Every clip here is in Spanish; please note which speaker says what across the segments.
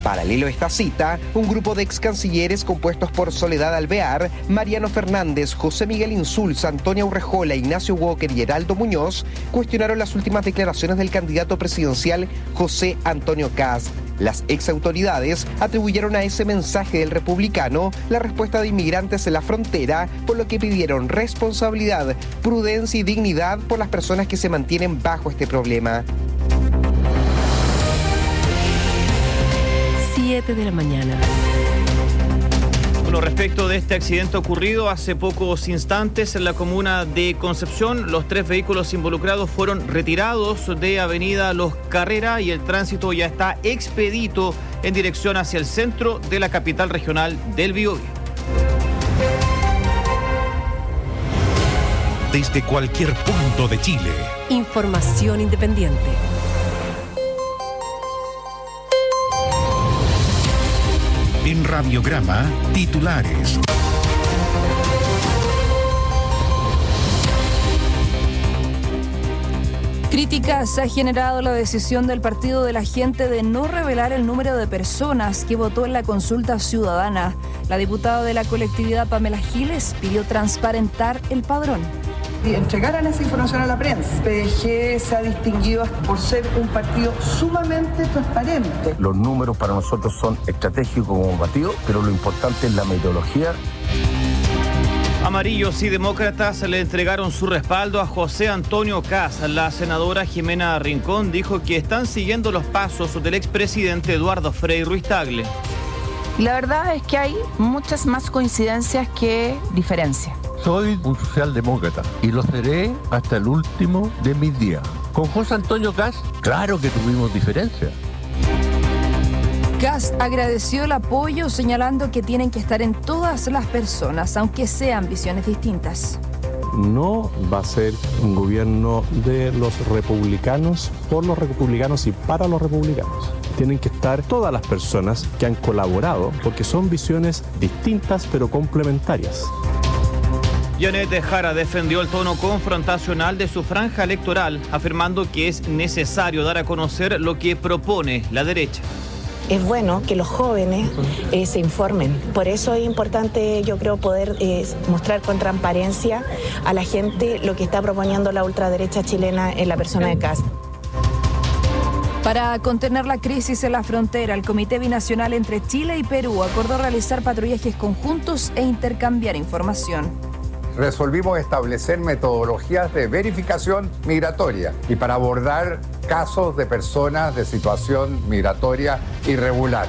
Speaker 1: Paralelo a esta cita, un grupo de ex cancilleres compuestos por Soledad Alvear, Mariano Fernández, José Miguel Insulza, Antonia Urrejola, Ignacio Walker y Heraldo Muñoz cuestionaron las últimas declaraciones del candidato presidencial José Antonio Kast. Las ex autoridades atribuyeron a ese mensaje del republicano la respuesta de inmigrantes en la frontera, por lo que pidieron responsabilidad, prudencia y dignidad por las personas que se mantienen bajo este problema.
Speaker 2: 7 de la mañana.
Speaker 3: Bueno, respecto de este accidente ocurrido hace pocos instantes en la comuna de Concepción, los 3 vehículos involucrados fueron retirados de Avenida Los Carrera y el tránsito ya está expedito en dirección hacia el centro de la capital regional del Biobío.
Speaker 4: Desde cualquier punto de Chile.
Speaker 2: Información independiente.
Speaker 4: En Radiograma, titulares.
Speaker 5: Críticas ha generado la decisión del Partido de la Gente de no revelar el número de personas que votó en la consulta ciudadana. La diputada de la colectividad Pamela Giles pidió transparentar el padrón.
Speaker 6: Y entregaran esa información a la prensa. PDG se ha distinguido por ser un partido sumamente transparente.
Speaker 7: Los números para nosotros son estratégicos como partido, pero lo importante es la metodología.
Speaker 3: Amarillos y demócratas le entregaron su respaldo a José Antonio Kast. La senadora Jimena Rincón dijo que están siguiendo los pasos del expresidente Eduardo Frei Ruiz-Tagle.
Speaker 8: La verdad es que hay muchas más coincidencias que diferencias.
Speaker 9: Soy un socialdemócrata y lo seré hasta el último de mis días. Con José Antonio Kast, claro que tuvimos diferencias.
Speaker 5: Kast agradeció el apoyo, señalando que tienen que estar en todas las personas, aunque sean visiones distintas.
Speaker 10: No va a ser un gobierno de los republicanos, por los republicanos y para los republicanos. Tienen que estar todas las personas que han colaborado, porque son visiones distintas pero complementarias.
Speaker 3: Janet Jara defendió el tono confrontacional de su franja electoral, afirmando que es necesario dar a conocer lo que propone la derecha.
Speaker 11: Es bueno que los jóvenes se informen. Por eso es importante, yo creo, poder mostrar con transparencia a la gente lo que está proponiendo la ultraderecha chilena en la persona de Kast.
Speaker 5: Para contener la crisis en la frontera, el Comité Binacional entre Chile y Perú acordó realizar patrullajes conjuntos e intercambiar información.
Speaker 12: Resolvimos establecer metodologías de verificación migratoria y para abordar casos de personas de situación migratoria irregular.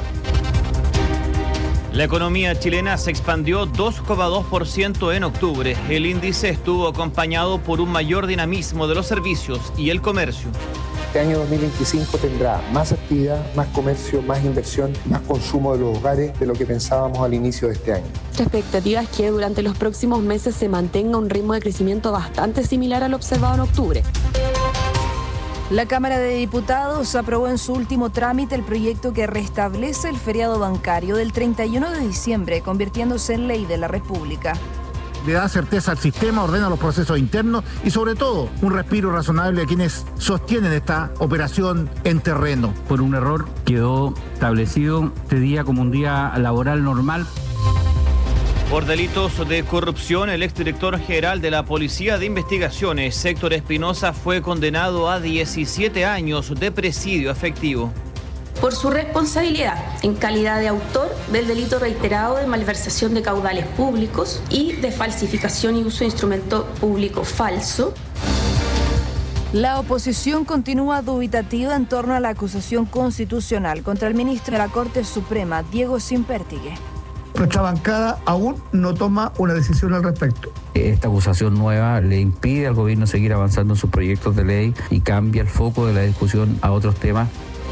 Speaker 3: La economía chilena se expandió 2,2% en octubre. El índice estuvo acompañado por un mayor dinamismo de los servicios y el comercio.
Speaker 13: Este año 2025 tendrá más actividad, más comercio, más inversión, más consumo de los hogares de lo que pensábamos al inicio de este año.
Speaker 14: La expectativa es que durante los próximos meses se mantenga un ritmo de crecimiento bastante similar al observado en octubre.
Speaker 5: La Cámara de Diputados aprobó en su último trámite el proyecto que restablece el feriado bancario del 31 de diciembre, convirtiéndose en ley de la República.
Speaker 15: Le da certeza al sistema, ordena los procesos internos y sobre todo un respiro razonable a quienes sostienen esta operación en terreno.
Speaker 16: Por un error quedó establecido este día como un día laboral normal.
Speaker 3: Por delitos de corrupción, el exdirector general de la Policía de Investigaciones, Héctor Espinosa, fue condenado a 17 años de presidio efectivo.
Speaker 17: Por su responsabilidad en calidad de autor del delito reiterado de malversación de caudales públicos y de falsificación y uso de instrumento público falso.
Speaker 5: La oposición continúa dubitativa en torno a la acusación constitucional contra el ministro de la Corte Suprema, Diego Sínpertigue.
Speaker 15: Nuestra bancada aún no toma una decisión al respecto.
Speaker 16: Esta acusación nueva le impide al gobierno seguir avanzando en sus proyectos de ley y cambia el foco de la discusión a otros temas.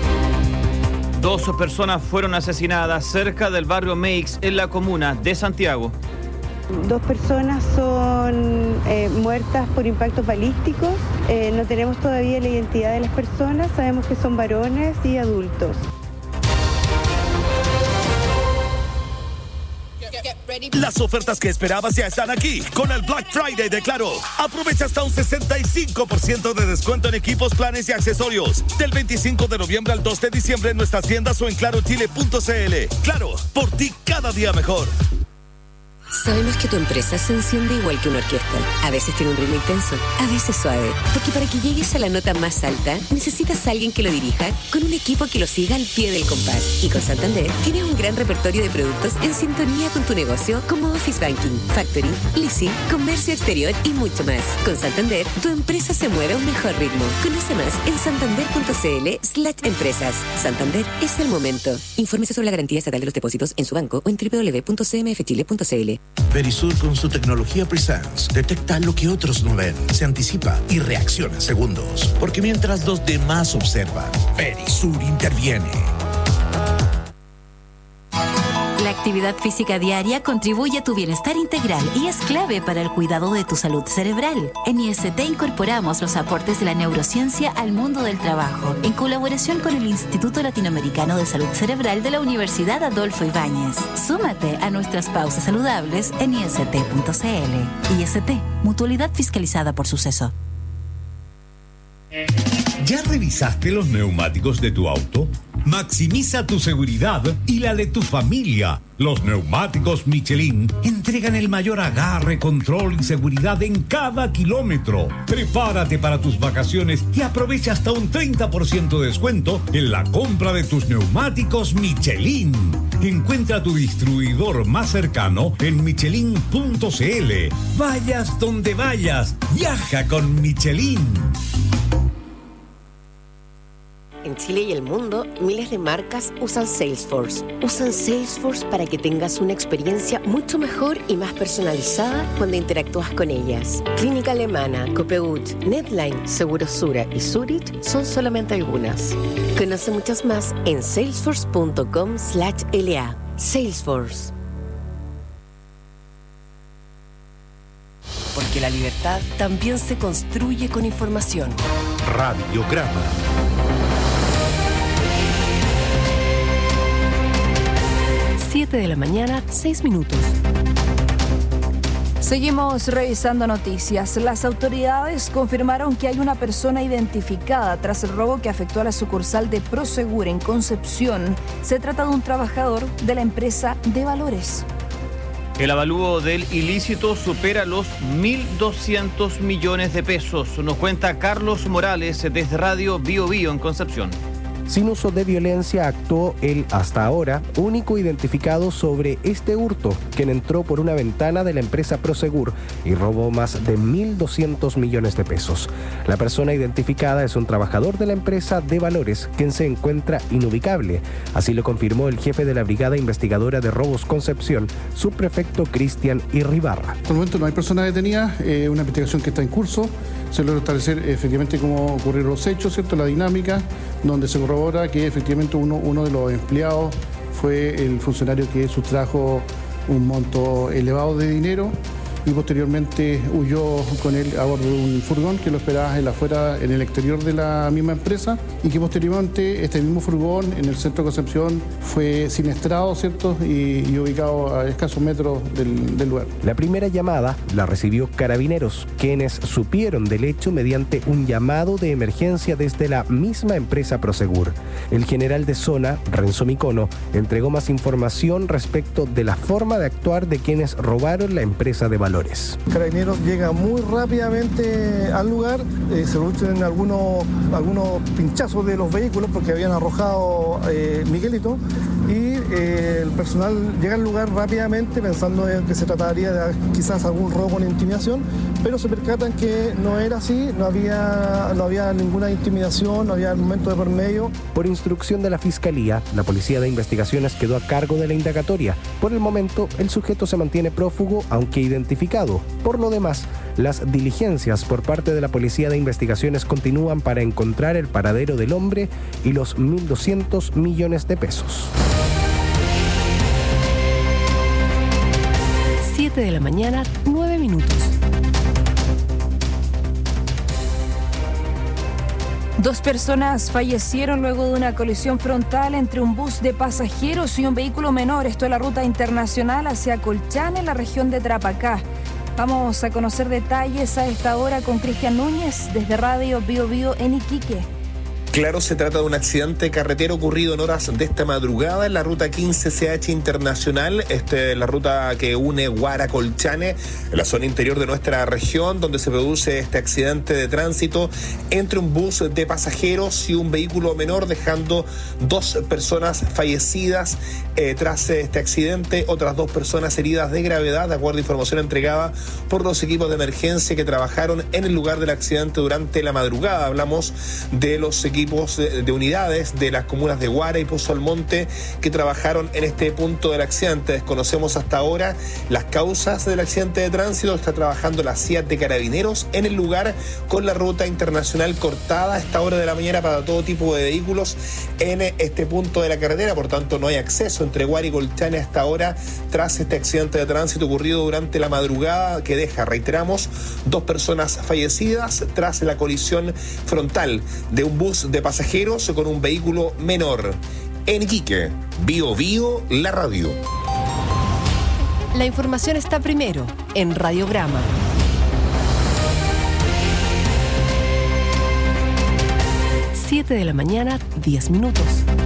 Speaker 3: 2 personas fueron asesinadas cerca del barrio Meix en la comuna de Santiago.
Speaker 18: 2 personas son muertas por impactos balísticos. No tenemos todavía la identidad de las personas. Sabemos que son varones y adultos.
Speaker 19: Las ofertas que esperabas ya están aquí con el Black Friday de Claro. Aprovecha hasta un 65% de descuento en equipos, planes y accesorios. Del 25 de noviembre al 2 de diciembre en nuestras tiendas o en clarochile.cl. Claro, por ti cada día mejor.
Speaker 2: Sabemos que tu empresa se enciende igual que una orquesta. A veces tiene un ritmo intenso, a veces suave. Porque para que llegues a la nota más alta, necesitas a alguien que lo dirija con un equipo que lo siga al pie del compás. Y con Santander tienes un gran repertorio de productos en sintonía con tu negocio, como Office Banking, Factoring, Leasing, Comercio Exterior y mucho más. Con Santander, tu empresa se mueve a un mejor ritmo. Conoce más en santander.cl/empresas. Santander es el momento. Infórmese sobre la garantía estatal de los depósitos en su banco o en www.cmfchile.cl.
Speaker 20: Verisur con su tecnología Presence detecta lo que otros no ven, se anticipa y reacciona en segundos. Porque mientras los demás observan, Verisur interviene.
Speaker 21: La actividad física diaria contribuye a tu bienestar integral y es clave para el cuidado de tu salud cerebral. En IST incorporamos los aportes de la neurociencia al mundo del trabajo, en colaboración con el Instituto Latinoamericano de Salud Cerebral de la Universidad Adolfo Ibáñez. Súmate a nuestras pausas saludables en ist.cl. IST, mutualidad fiscalizada por Suceso.
Speaker 22: ¿Ya revisaste los neumáticos de tu auto? Maximiza tu seguridad y la de tu familia. Los neumáticos Michelin entregan el mayor agarre, control y seguridad en cada kilómetro. Prepárate para tus vacaciones y aprovecha hasta un 30% de descuento en la compra de tus neumáticos Michelin. Encuentra tu distribuidor más cercano en michelin.cl. Vayas donde vayas, viaja con Michelin.
Speaker 2: En Chile y el mundo, miles de marcas usan Salesforce. Usan Salesforce para que tengas una experiencia mucho mejor y más personalizada cuando interactúas con ellas. Clínica Alemana, Copegut, Netline, Segurosura y Zurich son solamente algunas. Conoce muchas más en salesforce.com/LA. Salesforce. Porque la libertad también se construye con información.
Speaker 4: Radiograma.
Speaker 2: 7 de la mañana, 6 minutos.
Speaker 5: Seguimos revisando noticias. Las autoridades confirmaron que hay una persona identificada tras el robo que afectó a la sucursal de Prosegur en Concepción. Se trata de un trabajador de la empresa de valores.
Speaker 3: El avalúo del ilícito supera los 1.200 millones de pesos. Nos cuenta Carlos Morales desde Radio Bio Bio en Concepción.
Speaker 1: Sin uso de violencia actuó el, hasta ahora, único identificado sobre este hurto, quien entró por una ventana de la empresa Prosegur y robó más de 1.200 millones de pesos. La persona identificada es un trabajador de la empresa de valores, quien se encuentra inubicable. Así lo confirmó el jefe de la Brigada Investigadora de Robos Concepción, subprefecto Cristian Irribarra.
Speaker 23: Por el momento no hay persona detenida, una investigación que está en curso. Se logra establecer efectivamente cómo ocurrieron los hechos, ¿cierto? La dinámica, donde se corrobora que efectivamente uno de los empleados fue el funcionario que sustrajo un monto elevado de dinero y posteriormente huyó con él a bordo de un furgón que lo esperaba en el exterior de la misma empresa y que posteriormente este mismo furgón en el centro de Concepción fue siniestrado, ¿cierto? Y ubicado a escasos metros del lugar.
Speaker 1: La primera llamada la recibió Carabineros, quienes supieron del hecho mediante un llamado de emergencia desde la misma empresa Prosegur. El general de zona, Renzo Micono, entregó más información respecto de la forma de actuar de quienes robaron la empresa de valores.
Speaker 24: Carabineros llega muy rápidamente al lugar, se producen algunos pinchazos de los vehículos porque habían arrojado Miguelito y el personal llega al lugar rápidamente pensando que se trataría de quizás algún robo con intimidación, pero se percatan que no era así, no había ninguna intimidación, no había momento de por medio.
Speaker 1: Por instrucción de la Fiscalía, la Policía de Investigaciones quedó a cargo de la indagatoria. Por el momento, el sujeto se mantiene prófugo, aunque identificado. Por lo demás, las diligencias por parte de la Policía de Investigaciones continúan para encontrar el paradero del hombre y los 1.200 millones de pesos.
Speaker 2: 7 de la mañana, 9 minutos.
Speaker 5: 2 personas fallecieron luego de una colisión frontal entre un bus de pasajeros y un vehículo menor. Esto en la ruta internacional hacia Colchane, en la región de Tarapacá. Vamos a conocer detalles a esta hora con Cristian Núñez desde Radio Bio Bio en Iquique.
Speaker 6: Claro, se trata de un accidente carretero ocurrido en horas de esta madrugada en la ruta 15 CH Internacional, la ruta que une Huara a Colchane, en la zona interior de nuestra región, donde se produce este accidente de tránsito entre un bus de pasajeros y un vehículo menor, dejando 2 personas fallecidas tras este accidente, otras 2 personas heridas de gravedad, de acuerdo a información entregada por los equipos de emergencia que trabajaron en el lugar del accidente durante la madrugada. Hablamos de los equipos de unidades de las comunas de Huara y Pozo Almonte que trabajaron en este punto del accidente. Desconocemos hasta ahora las causas del accidente de tránsito. Está trabajando la CIA de Carabineros en el lugar, con la ruta internacional cortada a esta hora de la mañana para todo tipo de vehículos en este punto de la carretera. Por tanto, no hay acceso entre Huara y Colchane hasta ahora, tras este accidente de tránsito ocurrido durante la madrugada, que deja, reiteramos, 2 personas fallecidas tras la colisión frontal de un bus de pasajeros con un vehículo menor. En Iquique, Bio Bio, la radio.
Speaker 7: La información está primero en Radiograma. 7 de la mañana, 10 minutos.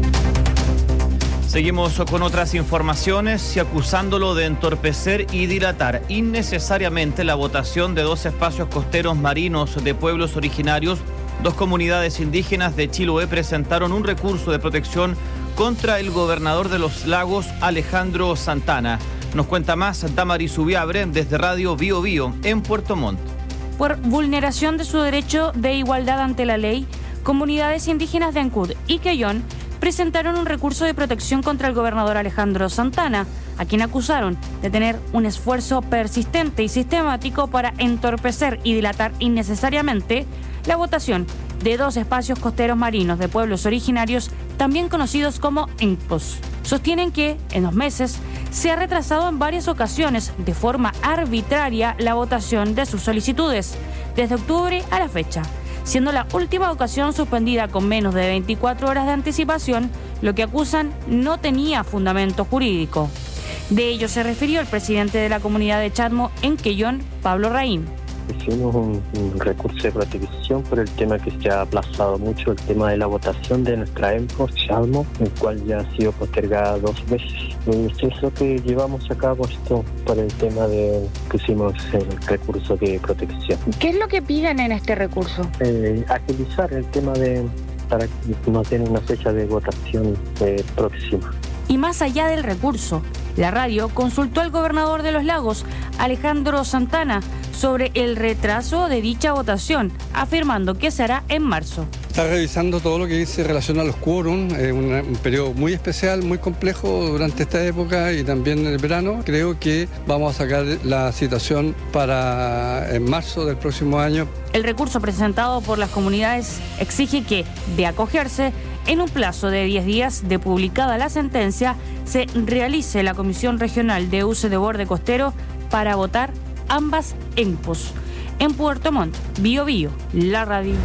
Speaker 3: Seguimos con otras informaciones y acusándolo de entorpecer y dilatar innecesariamente la votación de 2 espacios costeros marinos de pueblos originarios. 2 comunidades indígenas de Chiloé presentaron un recurso de protección contra el gobernador de los Lagos, Alejandro Santana. Nos cuenta más Damaris Ubiabre desde Radio Bio Bio en Puerto Montt.
Speaker 8: Por vulneración de su derecho de igualdad ante la ley, comunidades indígenas de Ancud y Quellón presentaron un recurso de protección contra el gobernador Alejandro Santana, a quien acusaron de tener un esfuerzo persistente y sistemático para entorpecer y dilatar innecesariamente la votación de 2 espacios costeros marinos de pueblos originarios, también conocidos como ENPOS. Sostienen que, en 2 meses, se ha retrasado en varias ocasiones, de forma arbitraria, la votación de sus solicitudes, desde octubre a la fecha, siendo la última ocasión suspendida con menos de 24 horas de anticipación, lo que acusan no tenía fundamento jurídico. De ello se refirió el presidente de la comunidad de Chadmo en Quellón, Pablo Raín.
Speaker 9: Hicimos un recurso de protección por el tema que se ha aplazado mucho, el tema de la votación de nuestra ENPOS Chadmo, el cual ya ha sido postergada 2 veces. Es lo que llevamos a cabo esto por el tema de que hicimos el recurso de protección.
Speaker 8: ¿Qué es lo que piden en este recurso?
Speaker 9: Agilizar el tema para que no tenga una fecha de votación próxima.
Speaker 8: Y más allá del recurso, la radio consultó al gobernador de los Lagos, Alejandro Santana, sobre el retraso de dicha votación, afirmando que se hará en marzo.
Speaker 25: Está revisando todo lo que se relaciona a los quórum, un periodo muy especial, muy complejo durante esta época y también en el verano. Creo que vamos a sacar la citación para en marzo del próximo año.
Speaker 8: El recurso presentado por las comunidades exige que, de acogerse, en un plazo de 10 días de publicada la sentencia, se realice la Comisión Regional de Uso de Borde Costero para votar ambas ENPOS. En Puerto Montt, Bio Bio, la radio.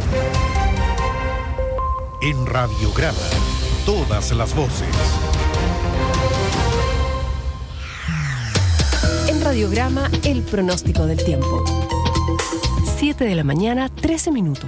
Speaker 4: En Radiograma, todas las voces.
Speaker 7: En Radiograma, el pronóstico del tiempo. 7 de la mañana, 13 minutos.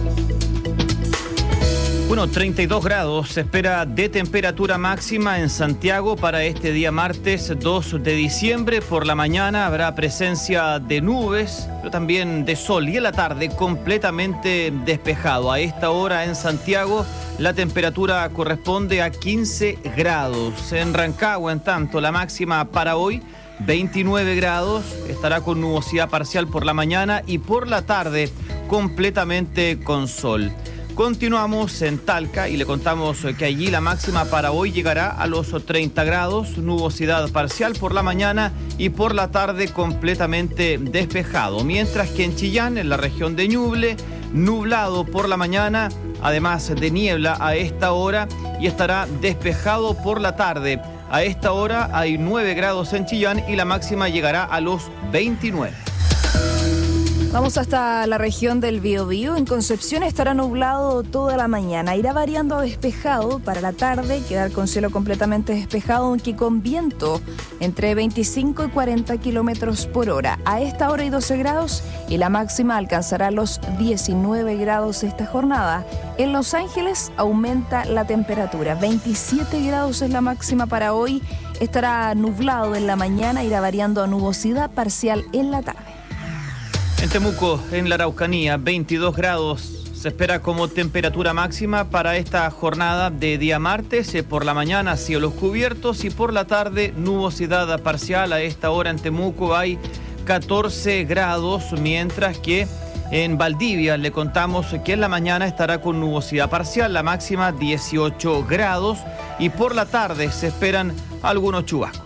Speaker 3: Bueno, 32 grados se espera de temperatura máxima en Santiago para este día martes 2 de diciembre. Por la mañana habrá presencia de nubes, pero también de sol, y en la tarde completamente despejado. A esta hora en Santiago la temperatura corresponde a 15 grados. En Rancagua, en tanto, la máxima para hoy 29 grados, estará con nubosidad parcial por la mañana y por la tarde completamente con sol. Continuamos en Talca y le contamos que allí la máxima para hoy llegará a los 30 grados, nubosidad parcial por la mañana y por la tarde completamente despejado. Mientras que en Chillán, en la región de Ñuble, nublado por la mañana, además de niebla a esta hora, y estará despejado por la tarde. A esta hora hay 9 grados en Chillán y la máxima llegará a los 29.
Speaker 5: Vamos hasta la región del Biobío. En Concepción estará nublado toda la mañana. Irá variando a despejado para la tarde, quedar con cielo completamente despejado, aunque con viento entre 25 y 40 kilómetros por hora. A esta hora hay 12 grados y la máxima alcanzará los 19 grados esta jornada. En Los Ángeles aumenta la temperatura. 27 grados es la máxima para hoy. Estará nublado en la mañana, irá variando a nubosidad parcial en la tarde.
Speaker 3: En Temuco, en la Araucanía, 22 grados se espera como temperatura máxima para esta jornada de día martes. Por la mañana cielos cubiertos y por la tarde nubosidad parcial. A esta hora en Temuco hay 14 grados, mientras que en Valdivia le contamos que en la mañana estará con nubosidad parcial, la máxima 18 grados y por la tarde se esperan algunos chubascos.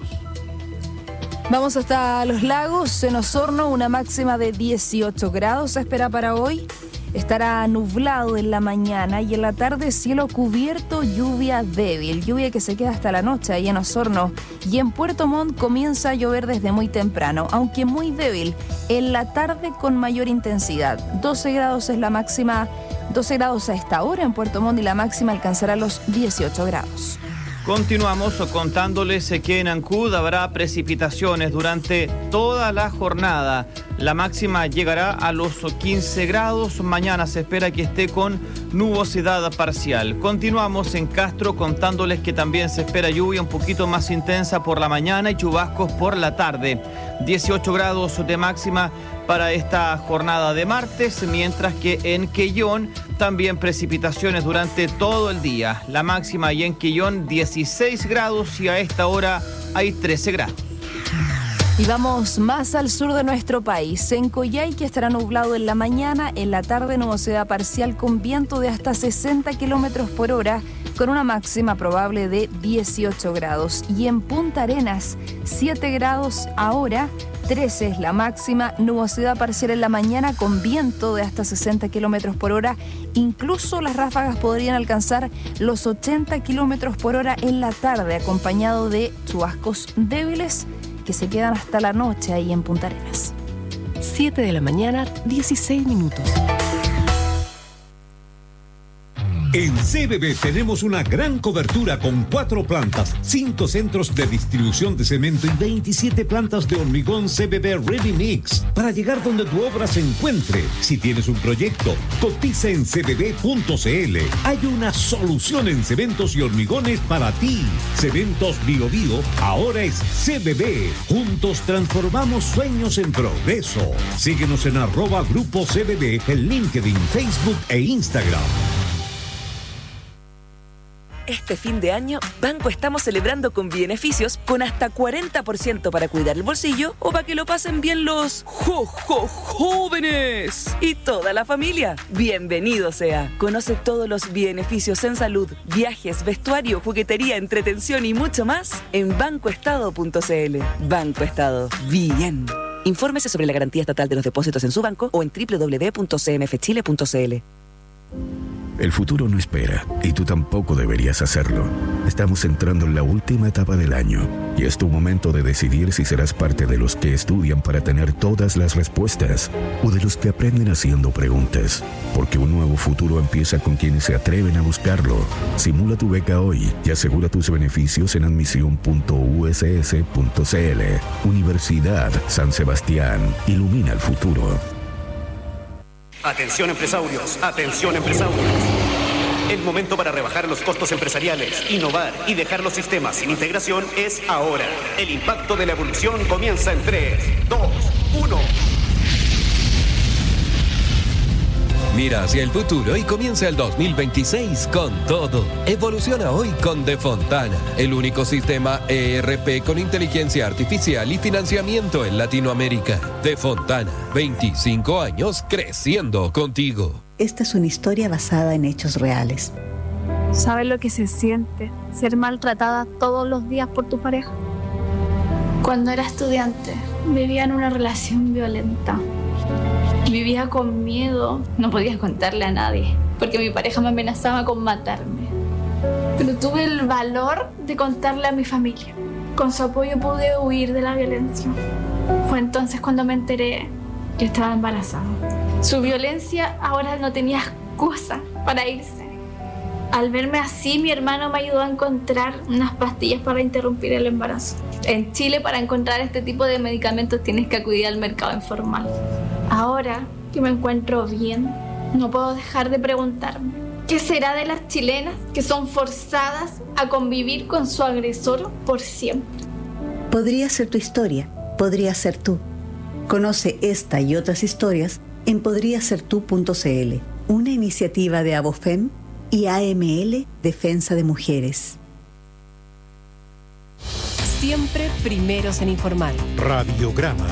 Speaker 5: Vamos hasta Los Lagos, en Osorno, una máxima de 18 grados se espera para hoy. Estará nublado en la mañana y en la tarde cielo cubierto, lluvia débil. Lluvia que se queda hasta la noche ahí en Osorno. Y en Puerto Montt comienza a llover desde muy temprano, aunque muy débil. En la tarde con mayor intensidad. 12 grados es la máxima, 12 grados a esta hora en Puerto Montt y la máxima alcanzará los 18 grados.
Speaker 3: Continuamos contándoles que en Ancud habrá precipitaciones durante toda la jornada. La máxima llegará a los 15 grados. Mañana se espera que esté con nubosidad parcial. Continuamos en Castro contándoles que también se espera lluvia un poquito más intensa por la mañana y chubascos por la tarde. 18 grados de máxima para esta jornada de martes, mientras que en Quellón también precipitaciones durante todo el día. La máxima y en Quellón 16 grados y a esta hora hay 13 grados.
Speaker 5: Y vamos más al sur de nuestro país. En Coyhaique estará nublado en la mañana, en la tarde nubosidad parcial con viento de hasta 60 kilómetros por hora, con una máxima probable de 18 grados. Y en Punta Arenas, 7 grados ahora, 13 es la máxima, nubosidad parcial en la mañana con viento de hasta 60 kilómetros por hora. Incluso las ráfagas podrían alcanzar los 80 kilómetros por hora en la tarde, acompañado de chubascos débiles que se quedan hasta la noche ahí en Punta Arenas.
Speaker 7: 7 de la mañana, 16 minutos.
Speaker 22: En CBB tenemos una gran cobertura con 4 plantas, 5 centros de distribución de cemento y 27 plantas de hormigón CBB Ready Mix para llegar donde tu obra se encuentre. Si tienes un proyecto, cotiza en cbb.cl. Hay una solución en cementos y hormigones para ti. Cementos Bio Bio ahora es CBB. Juntos transformamos sueños en progreso. Síguenos en @Grupo CBB en LinkedIn, Facebook e Instagram.
Speaker 10: Este fin de año, Banco estamos celebrando con beneficios con hasta 40% para cuidar el bolsillo o para que lo pasen bien los jóvenes y toda la familia. Bienvenido sea. Conoce todos los beneficios en salud, viajes, vestuario, juguetería, entretención y mucho más en bancoestado.cl. Banco Estado. Bien. Infórmese sobre la garantía estatal de los depósitos en su banco o en www.cmfchile.cl.
Speaker 11: El futuro no espera, y tú tampoco deberías hacerlo. Estamos entrando en la última etapa del año, y es tu momento de decidir si serás parte de los que estudian para tener todas las respuestas, o de los que aprenden haciendo preguntas. Porque un nuevo futuro empieza con quienes se atreven a buscarlo. Simula tu beca hoy y asegura tus beneficios en admisión.uss.cl. Universidad San Sebastián. Ilumina el futuro.
Speaker 12: Atención empresarios, atención empresarios. El momento para rebajar los costos empresariales, innovar y dejar los sistemas sin integración es ahora. El impacto de la evolución comienza en 3, 2, 1.
Speaker 13: Mira hacia el futuro y comienza el 2026 con todo. Evoluciona hoy con De Fontana, el único sistema ERP con inteligencia artificial y financiamiento en Latinoamérica. De Fontana, 25 años creciendo contigo.
Speaker 14: Esta es una historia basada en hechos reales.
Speaker 26: ¿Sabes lo que se siente ser maltratada todos los días por tu pareja?
Speaker 27: Cuando era estudiante, vivía en una relación violenta. Vivía con miedo, no podía contarle a nadie, porque mi pareja me amenazaba con matarme. Pero tuve el valor de contarle a mi familia. Con su apoyo pude huir de la violencia. Fue entonces cuando me enteré que estaba embarazada. Su violencia ahora no tenía excusa para irse. Al verme así, mi hermano me ayudó a encontrar unas pastillas para interrumpir el embarazo. En Chile, para encontrar este tipo de medicamentos tienes que acudir al mercado informal. Ahora que me encuentro bien, no puedo dejar de preguntarme, ¿qué será de las chilenas que son forzadas a convivir con su agresor por siempre?
Speaker 14: Podría ser tu historia, podría ser tú. Conoce esta y otras historias en podriasertu.cl, una iniciativa de Abofem y AML Defensa de Mujeres.
Speaker 7: Siempre primeros en informar.
Speaker 4: Radiograma.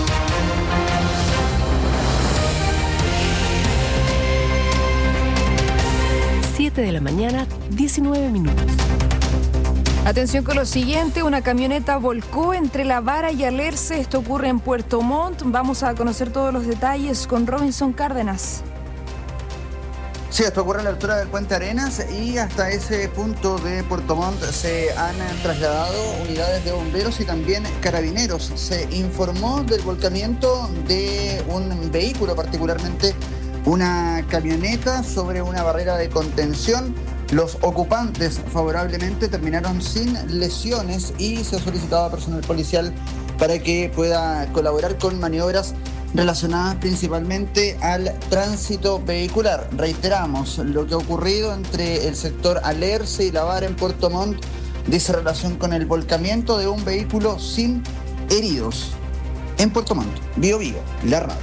Speaker 7: De la mañana, 19 minutos.
Speaker 5: Atención con lo siguiente, una camioneta volcó entre La Vara y Alerce, esto ocurre en Puerto Montt. Vamos a conocer todos los detalles con Robinson Cárdenas.
Speaker 15: Sí, esto ocurre a la altura del Puente Arenas y hasta ese punto de Puerto Montt se han trasladado unidades de bomberos y también carabineros. Se informó del volcamiento de un vehículo, particularmente una camioneta, sobre una barrera de contención. Los ocupantes favorablemente terminaron sin lesiones y se ha solicitado a personal policial para que pueda colaborar con maniobras relacionadas principalmente al tránsito vehicular. Reiteramos, lo que ha ocurrido entre el sector Alerce y La Vara en Puerto Montt dice relación con el volcamiento de un vehículo sin heridos. En Puerto Montt, Bio, la radio.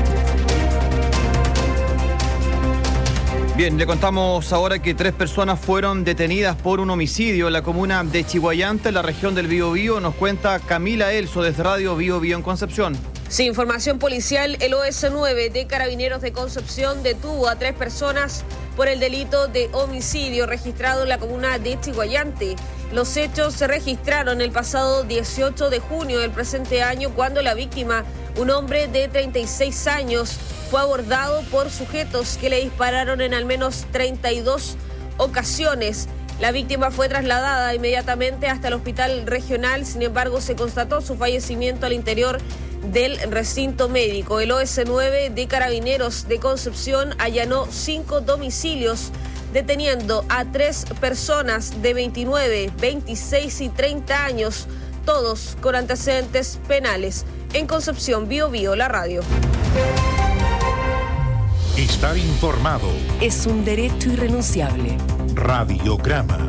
Speaker 3: Bien, le contamos ahora que 3 personas fueron detenidas por un homicidio en la comuna de Chiguayante, en la región del Biobío. Nos cuenta Camila Elso desde Radio Biobío en Concepción.
Speaker 16: Sí, información policial, el OS9 de Carabineros de Concepción detuvo a 3 personas por el delito de homicidio registrado en la comuna de Chiguayante. Los hechos se registraron el pasado 18 de junio del presente año, cuando la víctima, un hombre de 36 años, fue abordado por sujetos que le dispararon en al menos 32 ocasiones. La víctima fue trasladada inmediatamente hasta el hospital regional, sin embargo se constató su fallecimiento al interior del recinto médico. El OS9 de Carabineros de Concepción allanó 5 domicilios, deteniendo a 3 personas de 29, 26 y 30 años, todos con antecedentes penales. En Concepción, Biobío, la radio.
Speaker 4: Estar informado
Speaker 7: es un derecho irrenunciable.
Speaker 4: Radiograma.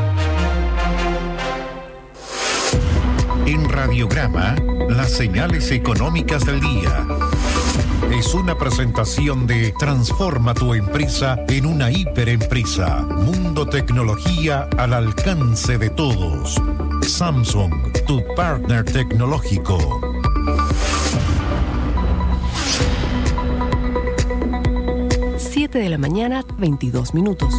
Speaker 4: En Radiograma, las señales económicas del día. Es una presentación de Transforma tu empresa en una hiperempresa. Mundo Tecnología al alcance de todos. Samsung, tu partner tecnológico.
Speaker 7: De la mañana, 22 minutos.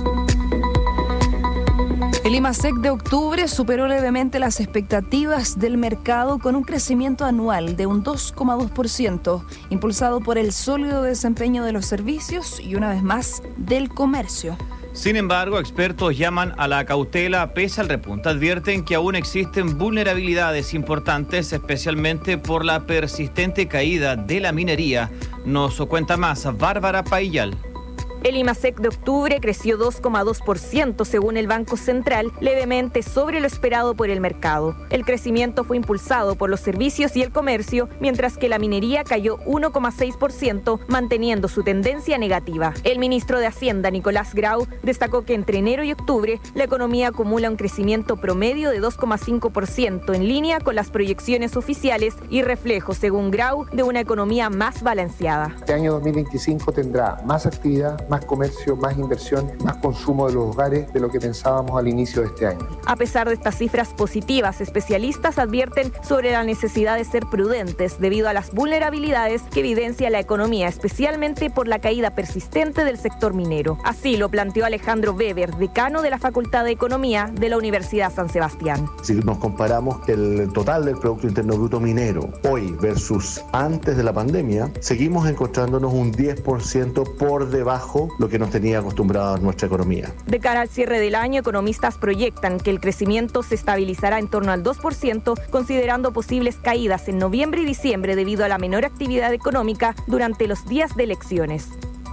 Speaker 5: El IMASEC de octubre superó levemente las expectativas del mercado con un crecimiento anual de un 2,2%, impulsado por el sólido desempeño de los servicios y, una vez más, del comercio.
Speaker 3: Sin embargo, expertos llaman a la cautela pese al repunte. Advierten que aún existen vulnerabilidades importantes, especialmente por la persistente caída de la minería. Nos cuenta más Bárbara Paillal.
Speaker 17: El IMASEC de octubre creció 2,2% según el Banco Central, levemente sobre lo esperado por el mercado. El crecimiento fue impulsado por los servicios y el comercio, mientras que la minería cayó 1,6%, manteniendo su tendencia negativa. El ministro de Hacienda, Nicolás Grau, destacó que entre enero y octubre la economía acumula un crecimiento promedio de 2,5%, en línea con las proyecciones oficiales y reflejo, según Grau, de una economía más balanceada.
Speaker 18: Este año 2025 tendrá más actividad, más comercio, más inversión, más consumo de los hogares de lo que pensábamos al inicio de este año.
Speaker 17: A pesar de estas cifras positivas, especialistas advierten sobre la necesidad de ser prudentes debido a las vulnerabilidades que evidencia la economía, especialmente por la caída persistente del sector minero. Así lo planteó Alejandro Weber, decano de la Facultad de Economía de la Universidad San Sebastián.
Speaker 19: Si nos comparamos el total del Producto Interno Bruto minero hoy versus antes de la pandemia, seguimos encontrándonos un 10% por debajo bajo lo que nos tenía acostumbrada nuestra economía.
Speaker 17: De cara al cierre del año, economistas proyectan que el crecimiento se estabilizará en torno al 2%, considerando posibles caídas en noviembre y diciembre debido a la menor actividad económica durante los días de elecciones.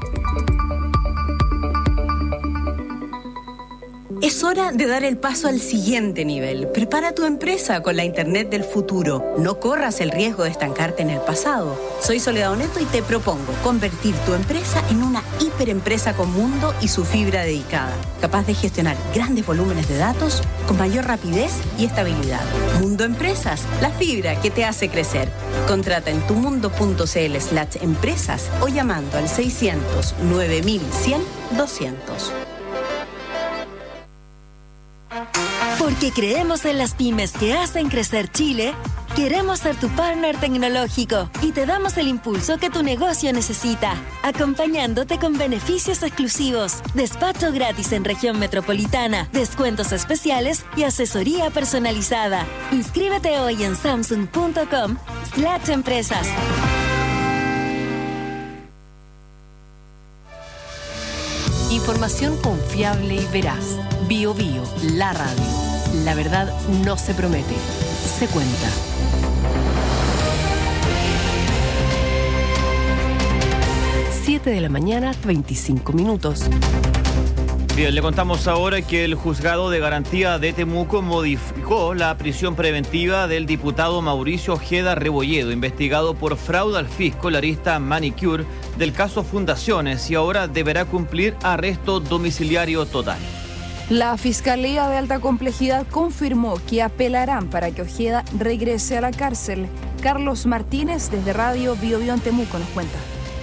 Speaker 1: Es hora de dar el paso al siguiente nivel. Prepara tu empresa con la Internet del futuro. No corras el riesgo de estancarte en el pasado. Soy Soledad Oneto y te propongo convertir tu empresa en una hiperempresa con mundo y su fibra dedicada, capaz de gestionar grandes volúmenes de datos con mayor rapidez y estabilidad. Mundo Empresas, la fibra que te hace crecer. Contrata en tumundo.cl/empresas o llamando al 600 9100 200.
Speaker 2: Porque creemos en las pymes que hacen crecer Chile, queremos ser tu partner tecnológico y te damos el impulso que tu negocio necesita, acompañándote con beneficios exclusivos, despacho gratis en región metropolitana, descuentos especiales y asesoría personalizada. Inscríbete hoy en samsung.com/empresas.
Speaker 7: Información confiable y veraz. Bio Bio, la radio. La verdad no se promete, se cuenta. Siete de la mañana, 25 minutos.
Speaker 3: Bien, le contamos ahora que el juzgado de garantía de Temuco modificó la prisión preventiva del diputado Mauricio Ojeda Rebolledo, investigado por fraude al fisco, la arista Manicure del caso Fundaciones, y ahora deberá cumplir arresto domiciliario total.
Speaker 5: La Fiscalía de Alta Complejidad confirmó que apelarán para que Ojeda regrese a la cárcel. Carlos Martínez, desde Radio Bio Bio en Temuco, nos cuenta.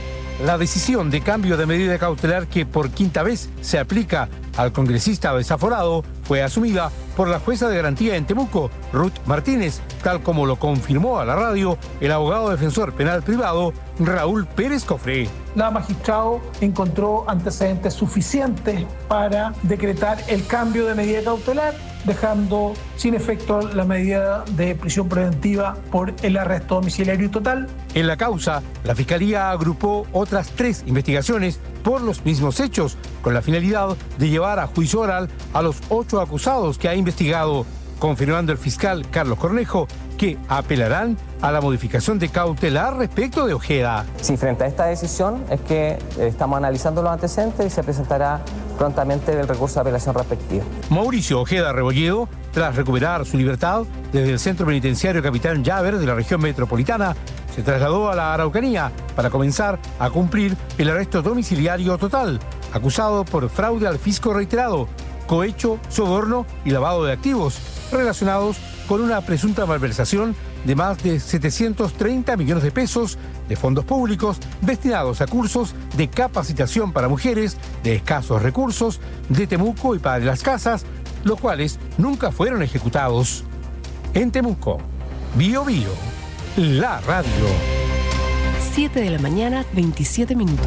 Speaker 6: La decisión de cambio de medida cautelar que por quinta vez se aplica al congresista desaforado fue asumida por la jueza de garantía en Temuco, Ruth Martínez, tal como lo confirmó a la radio el abogado defensor penal privado Raúl Pérez Cofré.
Speaker 20: La magistrado encontró antecedentes suficientes para decretar el cambio de medida cautelar, dejando sin efecto la medida de prisión preventiva por el arresto domiciliario total.
Speaker 6: En la causa, la Fiscalía agrupó otras 3 investigaciones por los mismos hechos, con la finalidad de llevar a juicio oral a los 8 acusados que ha investigado, confirmando el fiscal Carlos Cornejo que apelarán a la modificación de cautelar respecto de Ojeda.
Speaker 21: Sí, frente a esta decisión es que estamos analizando los antecedentes y se presentará prontamente el recurso de apelación respectivo.
Speaker 6: Mauricio Ojeda Rebolledo, tras recuperar su libertad desde el centro penitenciario Capitán Llaver de la región metropolitana, se trasladó a la Araucanía para comenzar a cumplir el arresto domiciliario total, acusado por fraude al fisco reiterado, cohecho, soborno y lavado de activos relacionados con una presunta malversación de más de 730 millones de pesos de fondos públicos destinados a cursos de capacitación para mujeres de escasos recursos de Temuco y para las casas, los cuales nunca fueron ejecutados. En Temuco, Bio Bio, la radio.
Speaker 7: 7 de la mañana, 27 minutos.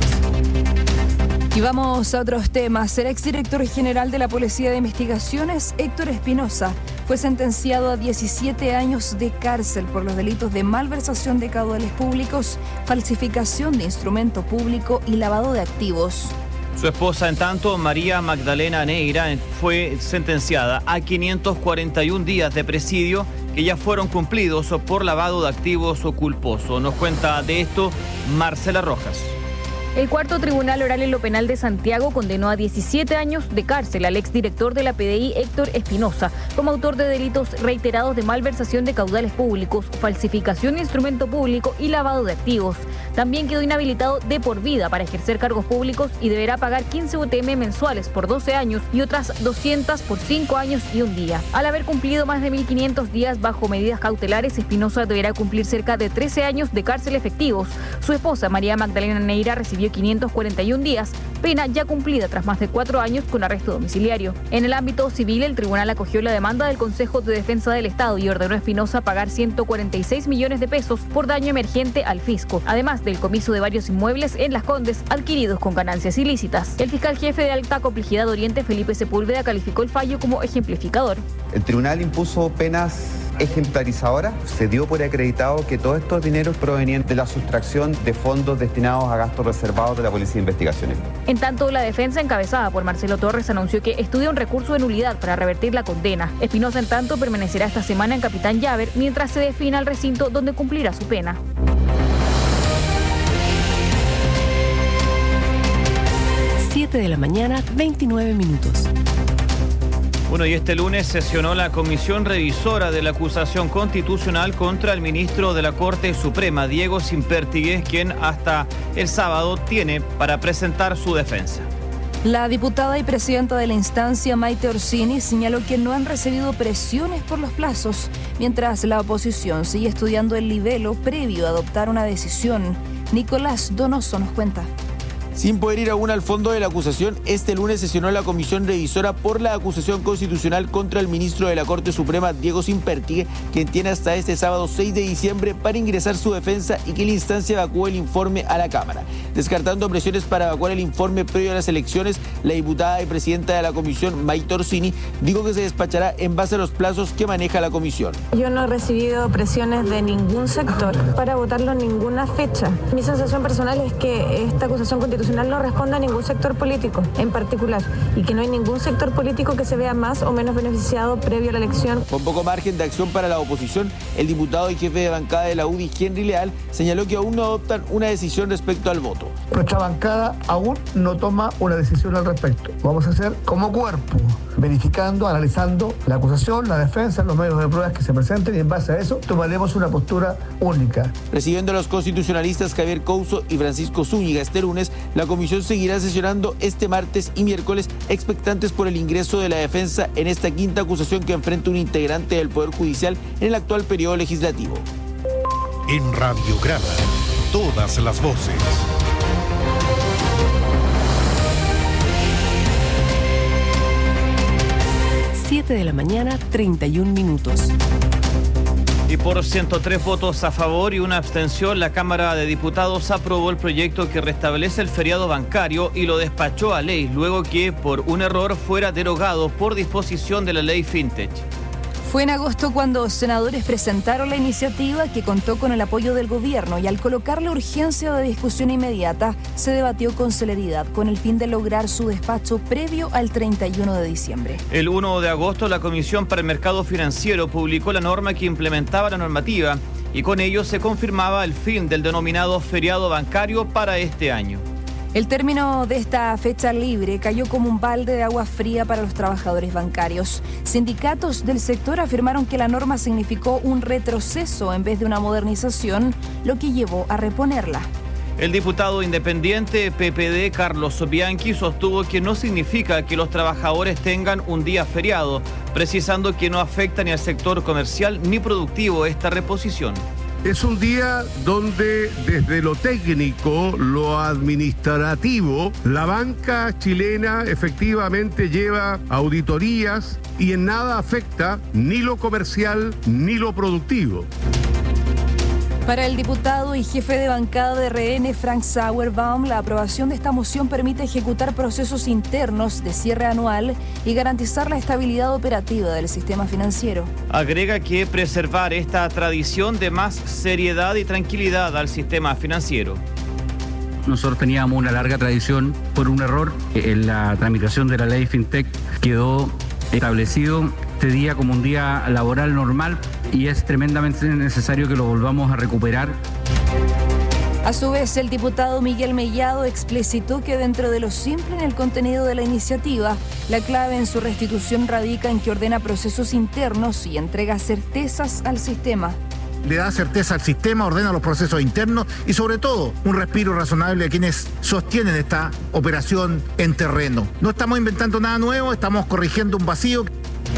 Speaker 5: Y vamos a otros temas. El exdirector general de la Policía de Investigaciones, Héctor Espinosa, fue sentenciado a 17 años de cárcel por los delitos de malversación de caudales públicos, falsificación de instrumento público y lavado de activos.
Speaker 3: Su esposa, en tanto, María Magdalena Neira, fue sentenciada a 541 días de presidio que ya fueron cumplidos por lavado de activos o culposo. Nos cuenta de esto Marcela Rojas.
Speaker 17: El cuarto tribunal oral en lo penal de Santiago condenó a 17 años de cárcel al exdirector de la PDI, Héctor Espinosa, como autor de delitos reiterados de malversación de caudales públicos, falsificación de instrumento público y lavado de activos. También quedó inhabilitado de por vida para ejercer cargos públicos y deberá pagar 15 UTM mensuales por 12 años y otras 200 por 5 años y un día. Al haber cumplido más de 1.500 días bajo medidas cautelares, Espinosa deberá cumplir cerca de 13 años de cárcel efectivos. Su esposa, María Magdalena Neira, recibió 541 días, pena ya cumplida tras más de 4 años con arresto domiciliario. En el ámbito civil, el tribunal acogió la demanda del Consejo de Defensa del Estado y ordenó a Espinosa pagar 146 millones de pesos por daño emergente al fisco, además del comiso de varios inmuebles en Las Condes adquiridos con ganancias ilícitas. El fiscal jefe de Alta Complejidad Oriente, Felipe Sepúlveda, calificó el fallo como ejemplificador.
Speaker 23: El tribunal impuso penas
Speaker 8: ejemplarizadora. Se dio por acreditado que todos estos dineros provenían de la sustracción de fondos destinados a gastos reservados de la Policía de Investigaciones.
Speaker 17: En tanto, la defensa encabezada por Marcelo Torres anunció que estudia un recurso de nulidad para revertir la condena. Espinosa, en tanto, permanecerá esta semana en Capitán Llaver mientras se defina el recinto donde cumplirá su pena.
Speaker 7: 7 de la mañana, 29 minutos.
Speaker 3: Bueno, y este lunes sesionó la comisión revisora de la acusación constitucional contra el ministro de la Corte Suprema, Diego Sínpertigues, quien hasta el sábado tiene para presentar su defensa.
Speaker 5: La diputada y presidenta de la instancia, Maite Orsini, señaló que no han recibido presiones por los plazos, mientras la oposición sigue estudiando el libelo previo a adoptar una decisión. Nicolás Donoso nos cuenta.
Speaker 9: Sin poder ir aún al fondo de la acusación, este lunes sesionó la comisión revisora por la acusación constitucional contra el ministro de la Corte Suprema, Diego Sínpertigues, quien tiene hasta este sábado 6 de diciembre para ingresar su defensa y que la instancia evacúe el informe a la Cámara. Descartando presiones para evacuar el informe previo a las elecciones, la diputada y presidenta de la comisión, Maite Orsini, dijo que se despachará en base a los plazos que maneja la comisión.
Speaker 10: Yo no he recibido presiones de ningún sector para votarlo en ninguna fecha. Mi sensación personal es que esta acusación constitucional no responde a ningún sector político en particular y que no hay ningún sector político que se vea más o menos beneficiado previo a la elección.
Speaker 9: Con poco margen de acción para la oposición, el diputado y jefe de bancada de la UDI, Henry Leal, señaló que aún no adoptan una decisión respecto al voto.
Speaker 22: Nuestra bancada aún no toma una decisión al respecto. Vamos a hacer como cuerpo, verificando, analizando la acusación, la defensa, los medios de pruebas que se presenten y en base a eso tomaremos una postura única.
Speaker 9: Recibiendo a los constitucionalistas Javier Couso y Francisco Zúñiga este lunes, la comisión seguirá sesionando este martes y miércoles, expectantes por el ingreso de la defensa en esta quinta acusación que enfrenta un integrante del Poder Judicial en el actual periodo legislativo.
Speaker 4: En Radiograma, todas las voces.
Speaker 7: De la mañana, 31 minutos.
Speaker 3: Y por 103 votos a favor y una abstención, la Cámara de Diputados aprobó el proyecto que restablece el feriado bancario y lo despachó a ley, luego que por un error fuera derogado por disposición de la ley FinTech.
Speaker 5: Fue en agosto cuando senadores presentaron la iniciativa que contó con el apoyo del gobierno y al colocarle urgencia de discusión inmediata, se debatió con celeridad con el fin de lograr su despacho previo al 31 de diciembre.
Speaker 3: El 1 de agosto la Comisión para el Mercado Financiero publicó la norma que implementaba la normativa y con ello se confirmaba el fin del denominado feriado bancario para este año.
Speaker 5: El término de esta fecha libre cayó como un balde de agua fría para los trabajadores bancarios. Sindicatos del sector afirmaron que la norma significó un retroceso en vez de una modernización, lo que llevó a reponerla.
Speaker 3: El diputado independiente PPD, Carlos Bianchi, sostuvo que no significa que los trabajadores tengan un día feriado, precisando que no afecta ni al sector comercial ni productivo esta reposición.
Speaker 23: Es un día donde desde lo técnico, lo administrativo, la banca chilena efectivamente lleva auditorías y en nada afecta ni lo comercial ni lo productivo.
Speaker 5: Para el diputado y jefe de bancada de RN, Frank Sauerbaum, la aprobación de esta moción permite ejecutar procesos internos de cierre anual y garantizar la estabilidad operativa del sistema financiero.
Speaker 3: Agrega que preservar esta tradición de más seriedad y tranquilidad al sistema financiero.
Speaker 24: Nosotros teníamos una larga tradición por un error en la tramitación de la ley FinTech. Quedó establecido este día como un día laboral normal y es tremendamente necesario que lo volvamos a recuperar.
Speaker 5: A su vez, el diputado Miguel Mellado explicitó que dentro de lo simple en el contenido de la iniciativa, la clave en su restitución radica en que ordena procesos internos y entrega certezas al sistema.
Speaker 25: Le da certeza al sistema, ordena los procesos internos y sobre todo un respiro razonable a quienes sostienen esta operación en terreno. No estamos inventando nada nuevo, estamos corrigiendo un vacío.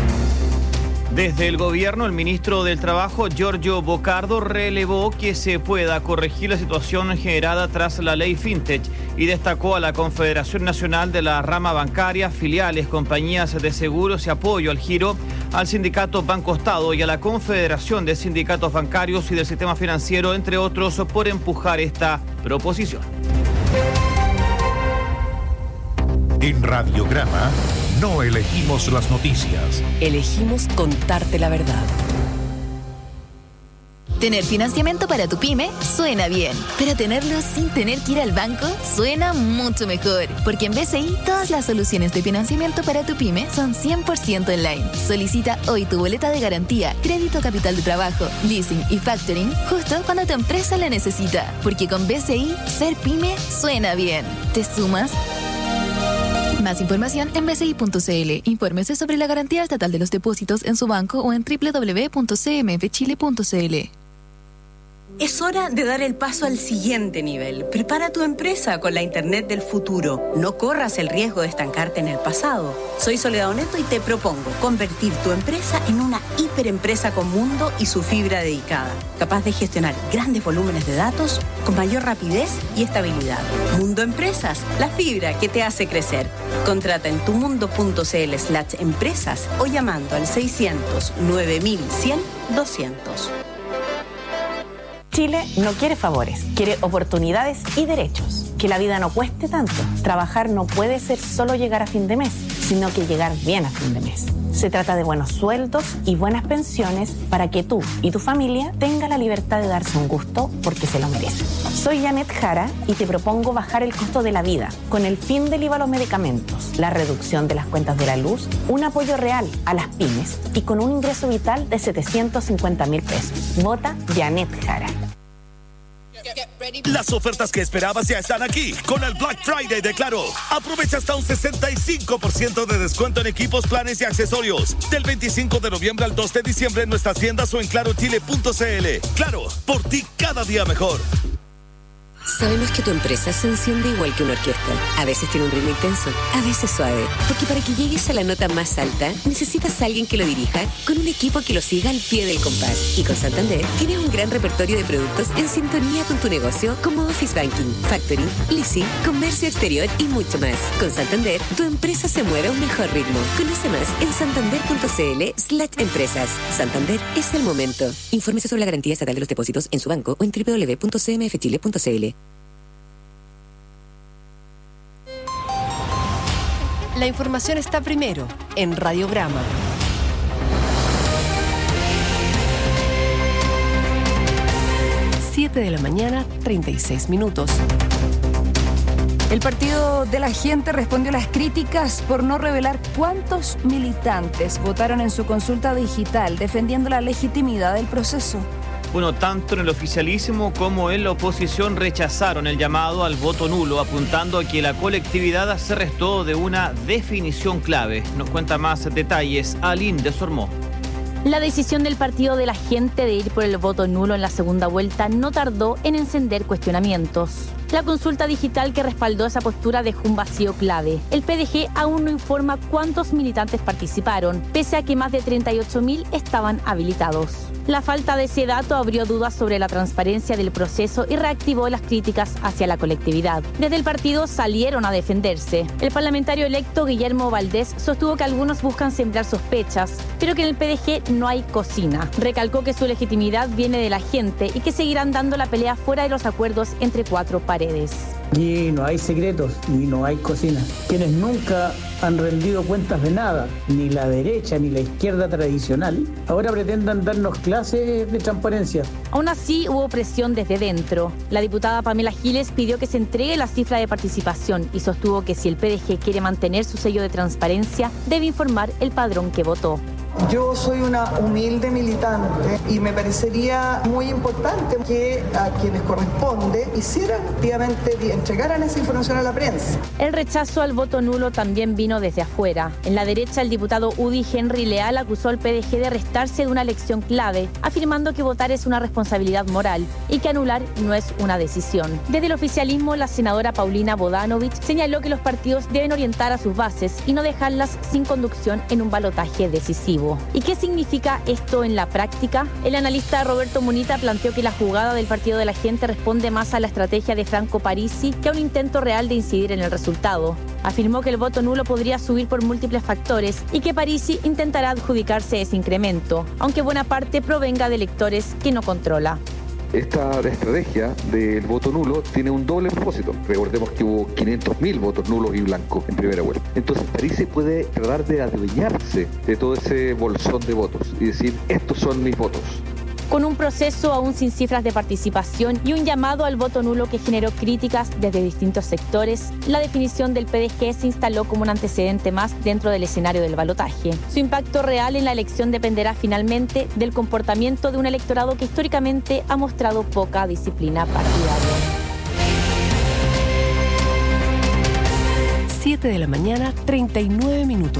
Speaker 3: Desde el gobierno, el ministro del Trabajo, Giorgio Bocardo, relevó que se pueda corregir la situación generada tras la ley FinTech y destacó a la Confederación Nacional de la Rama Bancaria, filiales, compañías de seguros y apoyo al giro, al sindicato Banco Estado y a la Confederación de Sindicatos Bancarios y del Sistema Financiero, entre otros, por empujar esta proposición.
Speaker 4: En Radiograma no elegimos las noticias.
Speaker 7: Elegimos contarte la verdad.
Speaker 11: Tener financiamiento para tu pyme suena bien, pero tenerlo sin tener que ir al banco suena mucho mejor, porque en BCI todas las soluciones de financiamiento para tu pyme son 100% online. Solicita hoy tu boleta de garantía, crédito capital de trabajo, leasing y factoring justo cuando tu empresa la necesita, porque con BCI ser pyme suena bien. ¿Te sumas? Más información en bci.cl. Infórmese sobre la garantía estatal de los depósitos en su banco o en www.cmfchile.cl.
Speaker 1: Es hora de dar el paso al siguiente nivel. Prepara tu empresa con la Internet del futuro. No corras el riesgo de estancarte en el pasado. Soy Soledad Oneto y te propongo convertir tu empresa en una hiperempresa con mundo y su fibra dedicada, capaz de gestionar grandes volúmenes de datos con mayor rapidez y estabilidad. Mundo Empresas, la fibra que te hace crecer. Contrata en tumundo.cl/empresas o llamando al 600 9100 200.
Speaker 12: Chile no quiere favores, quiere oportunidades y derechos. Que la vida no cueste tanto. Trabajar no puede ser solo llegar a fin de mes, sino que llegar bien a fin de mes. Se trata de buenos sueldos y buenas pensiones para que tú y tu familia tengan la libertad de darse un gusto porque se lo merecen. Soy Janet Jara y te propongo bajar el costo de la vida con el fin del IVA a los medicamentos, la reducción de las cuentas de la luz, un apoyo real a las pymes y con un ingreso vital de 750.000 pesos. Vota Janet Jara.
Speaker 13: Las ofertas que esperabas ya están aquí con el Black Friday de Claro. Aprovecha hasta un 65% de descuento en equipos, planes y accesorios. Del 25 de noviembre al 2 de diciembre en nuestras tiendas o en clarochile.cl. Claro, por ti cada día mejor.
Speaker 14: Sabemos que tu empresa se enciende igual que una orquesta. A veces tiene un ritmo intenso, a veces suave. Porque para que llegues a la nota más alta, necesitas a alguien que lo dirija con un equipo que lo siga al pie del compás. Y con Santander, tienes un gran repertorio de productos en sintonía con tu negocio, como Office Banking, Factoring, Leasing, Comercio Exterior y mucho más. Con Santander, tu empresa se mueve a un mejor ritmo. Conoce más en santander.cl/empresas. Santander es el momento. Infórmese sobre la garantía estatal de los depósitos en su banco o en www.cmfchile.cl.
Speaker 7: La información está primero en Radiograma. Siete de la mañana, 36 minutos.
Speaker 5: El Partido de la Gente respondió a las críticas por no revelar cuántos militantes votaron en su consulta digital, defendiendo la legitimidad del proceso.
Speaker 3: Bueno, tanto en el oficialismo como en la oposición rechazaron el llamado al voto nulo, apuntando a que la colectividad se restó de una definición clave. Nos cuenta más detalles Aline Desormó.
Speaker 15: La decisión del Partido de la Gente de ir por el voto nulo en la segunda vuelta no tardó en encender cuestionamientos. La consulta digital que respaldó esa postura dejó un vacío clave. El PDG aún no informa cuántos militantes participaron, pese a que más de 38.000 estaban habilitados. La falta de ese dato abrió dudas sobre la transparencia del proceso y reactivó las críticas hacia la colectividad. Desde el partido salieron a defenderse. El parlamentario electo Guillermo Valdés sostuvo que algunos buscan sembrar sospechas, pero que en el PDG no hay cocina. Recalcó que su legitimidad viene de la gente y que seguirán dando la pelea fuera de los acuerdos entre cuatro paredes.
Speaker 26: Y no hay secretos y no hay cocina. Quienes nunca han rendido cuentas de nada, ni la derecha ni la izquierda tradicional, ahora pretendan darnos clases de transparencia.
Speaker 15: Aún así, hubo presión desde dentro. La diputada Pamela Giles pidió que se entregue la cifra de participación y sostuvo que si el PDG quiere mantener su sello de transparencia, debe informar el padrón que votó.
Speaker 27: Yo soy una humilde militante y me parecería muy importante que a quienes corresponde hicieran, efectivamente, entregaran esa información a la prensa.
Speaker 15: El rechazo al voto nulo también vino desde afuera. En la derecha, el diputado Udi Henry Leal acusó al PDG de restarse de una elección clave, afirmando que votar es una responsabilidad moral y que anular no es una decisión. Desde el oficialismo, la senadora Paulina Bodanovich señaló que los partidos deben orientar a sus bases y no dejarlas sin conducción en un balotaje decisivo. ¿Y qué significa esto en la práctica? El analista Roberto Munita planteó que la jugada del Partido de la Gente responde más a la estrategia de Franco Parisi que a un intento real de incidir en el resultado. Afirmó que el voto nulo podría subir por múltiples factores y que Parisi intentará adjudicarse ese incremento, aunque buena parte provenga de electores que no controla.
Speaker 28: Esta estrategia del voto nulo tiene un doble propósito. Recordemos que hubo 500.000 votos nulos y blancos en primera vuelta. Entonces Parisi puede tratar de adueñarse de todo ese bolsón de votos y decir, estos son mis votos.
Speaker 15: con un proceso aún sin cifras de participación y un llamado al voto nulo que generó críticas desde distintos sectores, la definición del PDG se instaló como un antecedente más dentro del escenario del balotaje. Su impacto real en la elección dependerá finalmente del comportamiento de un electorado que históricamente ha mostrado poca disciplina partidaria.
Speaker 7: 7 de la mañana, 39 minutos.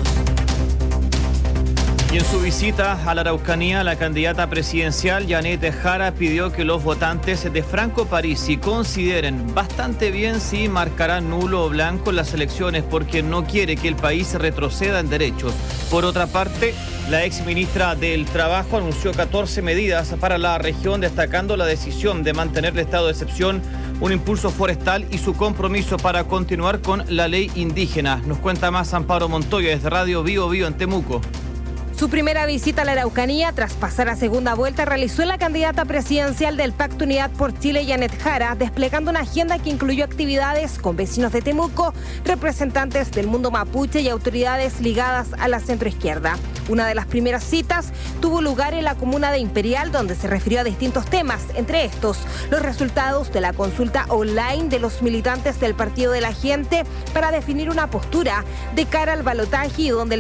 Speaker 3: Y en su visita a la Araucanía, la candidata presidencial Janet Jara pidió que los votantes de Franco Parisi consideren bastante bien si marcarán nulo o blanco en las elecciones, porque no quiere que el país retroceda en derechos. Por otra parte, la exministra del Trabajo anunció 14 medidas para la región, destacando la decisión de mantener el estado de excepción, un impulso forestal y su compromiso para continuar con la ley indígena. Nos cuenta más Amparo Montoya desde Radio Bio Bio en Temuco.
Speaker 2: Su primera visita a la Araucanía, tras pasar a segunda vuelta, realizó la candidata presidencial del Pacto Unidad por Chile, Janet Jara, desplegando una agenda que incluyó actividades con vecinos de Temuco, representantes del mundo mapuche y autoridades ligadas a la centroizquierda. Una de las primeras citas tuvo lugar en la comuna de Imperial, donde se refirió a distintos temas, entre estos, los resultados de la consulta online de los militantes del Partido de la Gente para definir una postura de cara al balotaje, y donde el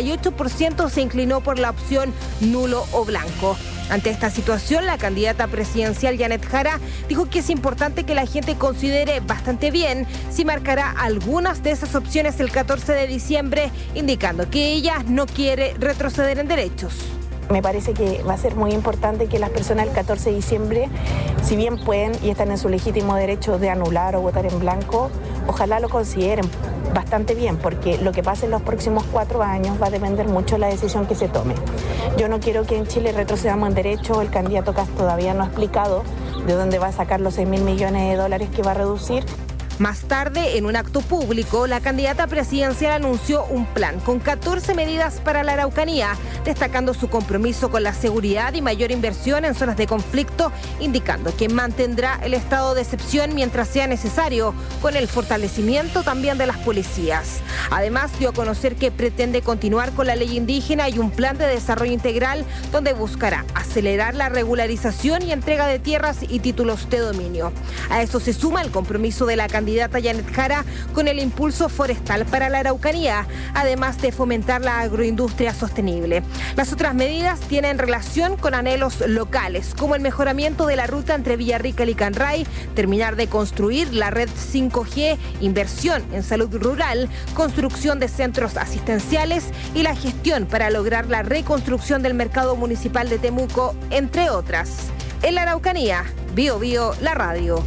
Speaker 2: 78% se inclinó por la opción nulo o blanco. Ante esta situación, la candidata presidencial Janet Jara dijo que es importante que la gente considere bastante bien si marcará algunas de esas opciones el 14 de diciembre, indicando que ella no quiere retroceder en derechos.
Speaker 12: Me parece que va a ser muy importante que las personas el 14 de diciembre, si bien pueden y están en su legítimo derecho de anular o votar en blanco, ojalá lo consideren bastante bien, porque lo que pase en los próximos 4 años va a depender mucho de la decisión que se tome. Yo no quiero que en Chile retrocedamos en derecho. El candidato Kast todavía no ha explicado de dónde va a sacar los $6.000 millones que va a reducir.
Speaker 2: Más tarde, en un acto público, la candidata presidencial anunció un plan con 14 medidas para la Araucanía, destacando su compromiso con la seguridad y mayor inversión en zonas de conflicto, indicando que mantendrá el estado de excepción mientras sea necesario, con el fortalecimiento también de las policías. Además, dio a conocer que pretende continuar con la ley indígena y un plan de desarrollo integral donde buscará acelerar la regularización y entrega de tierras y títulos de dominio. A eso se suma el compromiso de la candidata Janet Jara con el impulso forestal para la Araucanía, además de fomentar la agroindustria sostenible. Las otras medidas tienen relación con anhelos locales, como el mejoramiento de la ruta entre Villarrica y Licanray, terminar de construir la red 5G, inversión en salud rural, construcción de centros asistenciales y la gestión para lograr la reconstrucción del mercado municipal de Temuco, entre otras. En la Araucanía, Bio Bio, la radio.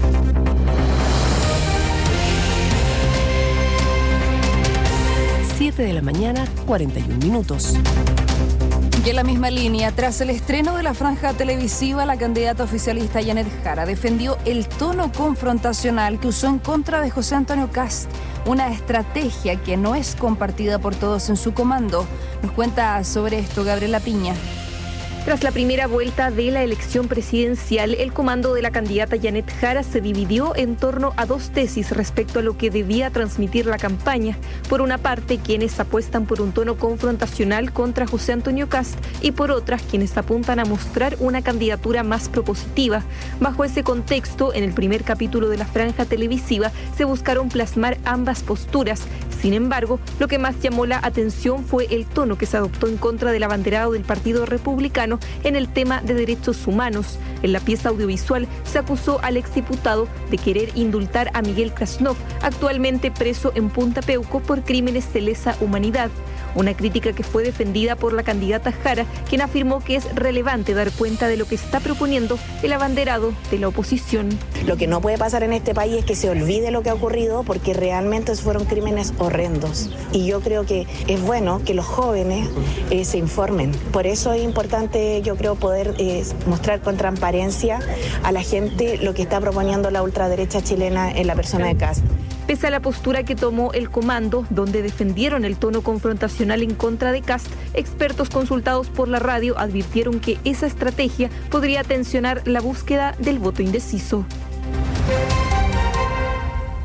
Speaker 7: 7 de la mañana, 41 minutos.
Speaker 5: Y en la misma línea, tras el estreno de la franja televisiva, la candidata oficialista Janet Jara defendió el tono confrontacional que usó en contra de José Antonio Kast, una estrategia que no es compartida por todos en su comando. Nos cuenta sobre esto Gabriela Piña.
Speaker 17: Tras la primera vuelta de la elección presidencial, el comando de la candidata Janet Jara se dividió en torno a dos tesis respecto a lo que debía transmitir la campaña. Por una parte, quienes apuestan por un tono confrontacional contra José Antonio Kast, y por otras, quienes apuntan a mostrar una candidatura más propositiva. Bajo ese contexto, en el primer capítulo de la franja televisiva, se buscaron plasmar ambas posturas. Sin embargo, lo que más llamó la atención fue el tono que se adoptó en contra del abanderado del Partido Republicano en el tema de derechos humanos. En la pieza audiovisual se acusó al exdiputado de querer indultar a Miguel Krasnov, actualmente preso en Punta Peuco por crímenes de lesa humanidad. Una crítica que fue defendida por la candidata Jara, quien afirmó que es relevante dar cuenta de lo que está proponiendo el abanderado de la oposición.
Speaker 12: Lo que no puede pasar en este país es que se olvide lo que ha ocurrido, porque realmente fueron crímenes horrendos. Y yo creo que es bueno que los jóvenes se informen. Por eso es importante, yo creo, poder mostrar con transparencia a la gente lo que está proponiendo la ultraderecha chilena en la persona de Kast.
Speaker 17: Pese a la postura que tomó el comando, donde defendieron el tono confrontacional en contra de Kast, expertos consultados por la radio advirtieron que esa estrategia podría tensionar la búsqueda del voto indeciso.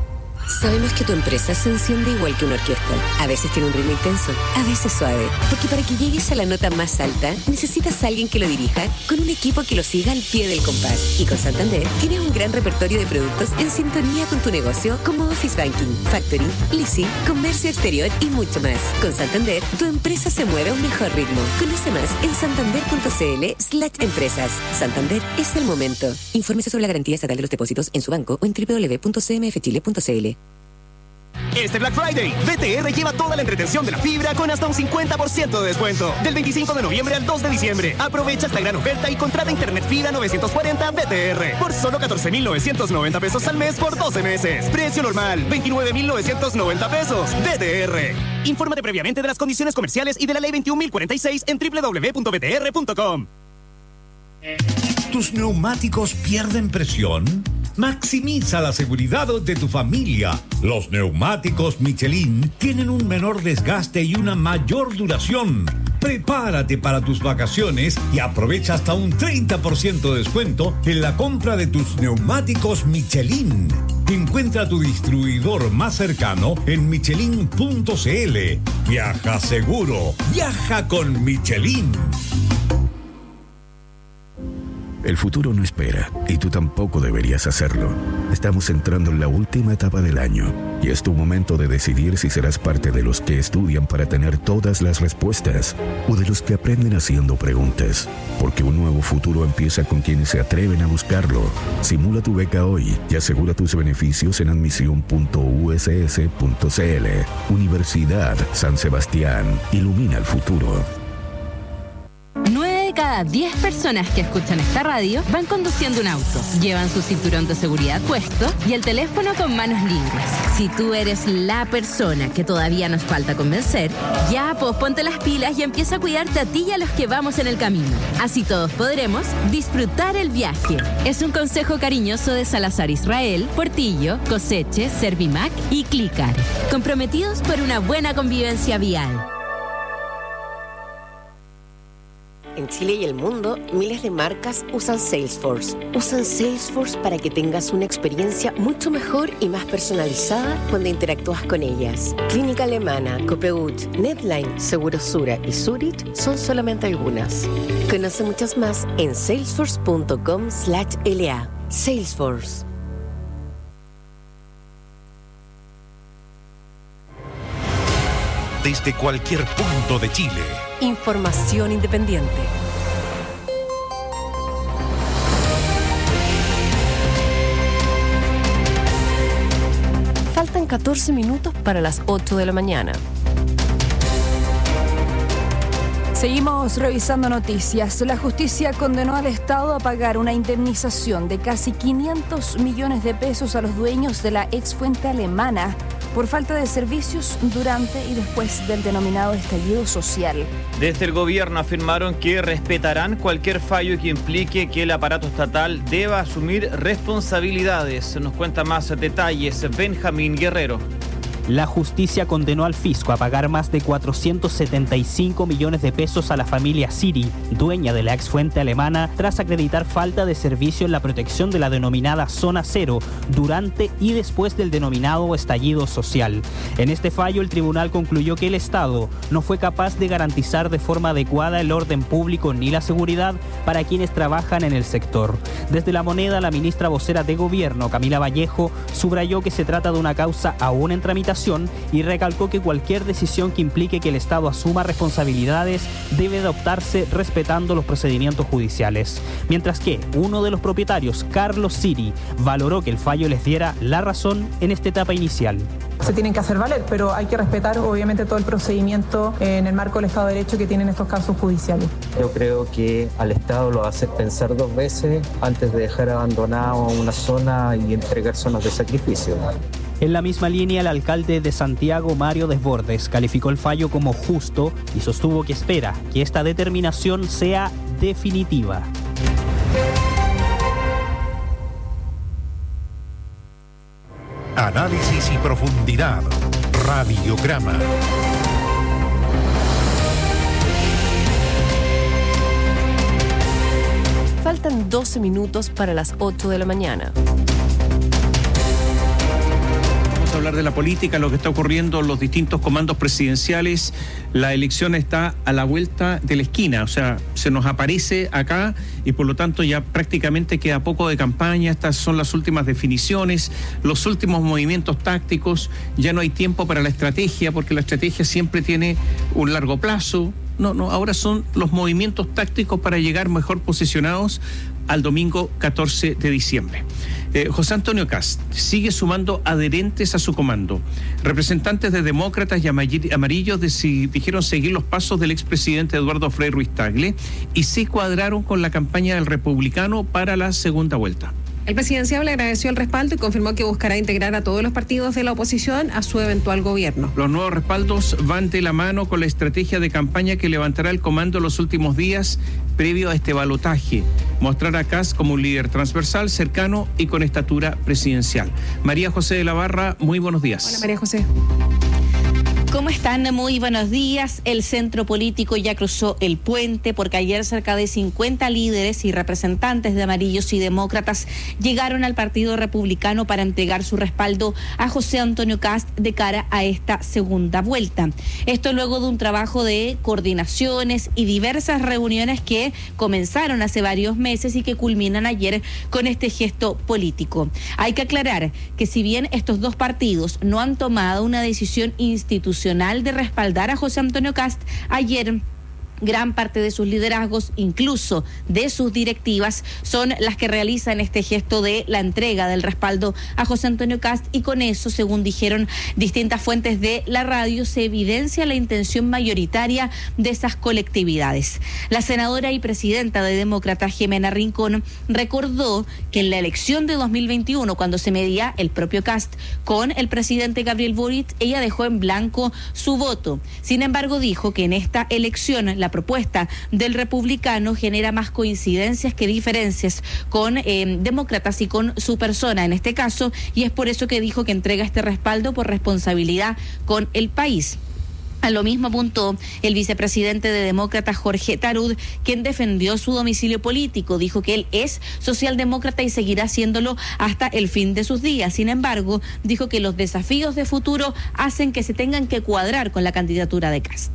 Speaker 14: Sabemos que tu empresa se enciende igual que una orquesta. A veces tiene un ritmo intenso, a veces suave. Porque para que llegues a la nota más alta, necesitas a alguien que lo dirija con un equipo que lo siga al pie del compás. Y con Santander tienes un gran repertorio de productos en sintonía con tu negocio, como Office Banking, Factoring, Leasing, Comercio Exterior y mucho más. Con Santander, tu empresa se mueve a un mejor ritmo. Conoce más en santander.cl/empresas. Santander es el momento. Infórmese sobre la garantía estatal de los depósitos en su banco o en www.cmfchile.cl.
Speaker 6: Este Black Friday, VTR lleva toda la entretención de la fibra con hasta un 50% de descuento. Del 25 de noviembre al 2 de diciembre. Aprovecha esta gran oferta y contrata internet fibra 940 VTR por solo 14,990 pesos al mes por 12 meses. Precio normal, 29,990 pesos. VTR. Infórmate previamente de las condiciones comerciales y de la ley 21.046 en www.vtr.com.
Speaker 8: ¿Tus neumáticos pierden presión? Maximiza la seguridad de tu familia. Los neumáticos Michelin tienen un menor desgaste y una mayor duración. Prepárate para tus vacaciones y aprovecha hasta un 30% de descuento en la compra de tus neumáticos Michelin. Encuentra tu distribuidor más cercano en michelin.cl. Viaja seguro. Viaja con Michelin.
Speaker 10: El futuro no espera, y tú tampoco deberías hacerlo. Estamos entrando en la última etapa del año, y es tu momento de decidir si serás parte de los que estudian para tener todas las respuestas, o de los que aprenden haciendo preguntas. Porque un nuevo futuro empieza con quienes se atreven a buscarlo. Simula tu beca hoy y asegura tus beneficios en admisión.uss.cl. Universidad San Sebastián. Ilumina el futuro.
Speaker 16: 9 de cada 10 personas que escuchan esta radio van conduciendo un auto, llevan su cinturón de seguridad puesto y el teléfono con manos libres. Si tú eres la persona que todavía nos falta convencer, ya pues ponte las pilas y empieza a cuidarte a ti y a los que vamos en el camino. Así todos podremos disfrutar el viaje. Es un consejo cariñoso de Salazar Israel, Portillo, Coseche, Servimac y Clicar. Comprometidos por una buena convivencia vial.
Speaker 14: En Chile y el mundo, miles de marcas usan Salesforce. Usan Salesforce para que tengas una experiencia mucho mejor y más personalizada cuando interactúas con ellas. Clínica Alemana, Copeut, Netline, Segurosura y Zurich son solamente algunas. Conoce muchas más en salesforce.com/LA. Salesforce.
Speaker 4: Desde cualquier punto de Chile.
Speaker 7: Información independiente. Faltan 14 minutos para las 8 de la mañana.
Speaker 5: Seguimos revisando noticias. La justicia condenó al Estado a pagar una indemnización de casi 500 millones de pesos a los dueños de la ex fuente alemana por falta de servicios durante y después del denominado estallido social.
Speaker 3: Desde el gobierno afirmaron que respetarán cualquier fallo que implique que el aparato estatal deba asumir responsabilidades. Nos cuenta más detalles Benjamín Guerrero.
Speaker 18: La justicia condenó al fisco a pagar más de 475 millones de pesos a la familia Siri, dueña de la ex fuente alemana, tras acreditar falta de servicio en la protección de la denominada Zona Cero durante y después del denominado estallido social. En este fallo, el tribunal concluyó que el Estado no fue capaz de garantizar de forma adecuada el orden público ni la seguridad para quienes trabajan en el sector. Desde La Moneda, la ministra vocera de Gobierno, Camila Vallejo, subrayó que se trata de una causa aún en tramitación y recalcó que cualquier decisión que implique que el Estado asuma responsabilidades debe adoptarse respetando los procedimientos judiciales. Mientras que uno de los propietarios, Carlos Siri, valoró que el fallo les diera la razón en esta etapa inicial.
Speaker 19: Se tienen que hacer valer, pero hay que respetar obviamente todo el procedimiento en el marco del Estado de Derecho que tienen estos casos judiciales.
Speaker 20: Yo creo que al Estado lo hace pensar 2 veces antes de dejar abandonado una zona y entregar zonas de sacrificio.
Speaker 18: En la misma línea, el alcalde de Santiago, Mario Desbordes, calificó el fallo como justo y sostuvo que espera que esta determinación sea definitiva.
Speaker 4: Análisis y profundidad. Radiograma.
Speaker 7: Faltan 12 minutos para las 8 de la mañana.
Speaker 1: Vamos a hablar de la política, lo que está ocurriendo en los distintos comandos presidenciales. La elección está a la vuelta de la esquina, o sea, se nos aparece acá y por lo tanto ya prácticamente queda poco de campaña. Estas son las últimas definiciones, los últimos movimientos tácticos. Ya no hay tiempo para la estrategia, porque la estrategia siempre tiene un largo plazo. No, ahora son los movimientos tácticos para llegar mejor posicionados al domingo 14 de diciembre. José Antonio Kast sigue sumando adherentes a su comando. Representantes de demócratas y amarillos dijeron seguir los pasos del expresidente Eduardo Frei Ruiz Tagle y se cuadraron con la campaña del republicano para la segunda vuelta.
Speaker 9: El presidenciable agradeció el respaldo y confirmó que buscará integrar a todos los partidos de la oposición a su eventual gobierno.
Speaker 1: Los nuevos respaldos van de la mano con la estrategia de campaña que levantará el comando los últimos días previo a este balotaje. Mostrar a Kast como un líder transversal, cercano y con estatura presidencial. María José de la Barra, muy buenos días.
Speaker 9: Hola María José.
Speaker 11: ¿Cómo están? Muy buenos días. El centro político ya cruzó el puente porque ayer cerca de 50 líderes y representantes de amarillos y demócratas llegaron al Partido Republicano para entregar su respaldo a José Antonio Kast de cara a esta segunda vuelta. Esto luego de un trabajo de coordinaciones y diversas reuniones que comenzaron hace varios meses y que culminan ayer con este gesto político. Hay que aclarar que si bien estos dos partidos no han tomado una decisión institucional de respaldar a José Antonio Kast, ayer gran parte de sus liderazgos, incluso de sus directivas, son las que realizan este gesto de la entrega del respaldo a José Antonio Kast, y con eso, según dijeron distintas fuentes de la radio, se evidencia la intención mayoritaria de esas colectividades. La senadora y presidenta de Demócratas, Jimena Rincón, recordó que en la elección de 2021, cuando se medía el propio Kast con el presidente Gabriel Boric, ella dejó en blanco su voto. Sin embargo, dijo que en esta elección la propuesta del republicano genera más coincidencias que diferencias con demócratas y con su persona en este caso, y es por eso que dijo que entrega este respaldo por responsabilidad con el país. A lo mismo apuntó el vicepresidente de Demócratas, Jorge Tarud, quien defendió su domicilio político. Dijo que él es socialdemócrata y seguirá haciéndolo hasta el fin de sus días. Sin embargo, dijo que los desafíos de futuro hacen que se tengan que cuadrar con la candidatura de Kast.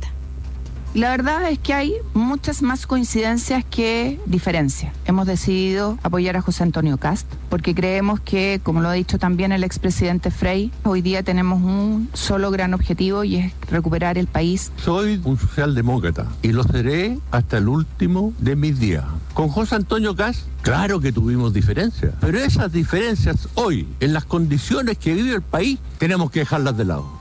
Speaker 21: La verdad es que hay muchas más coincidencias que diferencias. Hemos decidido apoyar a José Antonio Kast porque creemos que, como lo ha dicho también el expresidente Frei, hoy día tenemos un solo gran objetivo y es recuperar el país.
Speaker 22: Soy un socialdemócrata y lo seré hasta el último de mis días. Con José Antonio Kast, claro que tuvimos diferencias, pero esas diferencias hoy, en las condiciones que vive el país, tenemos que dejarlas de lado.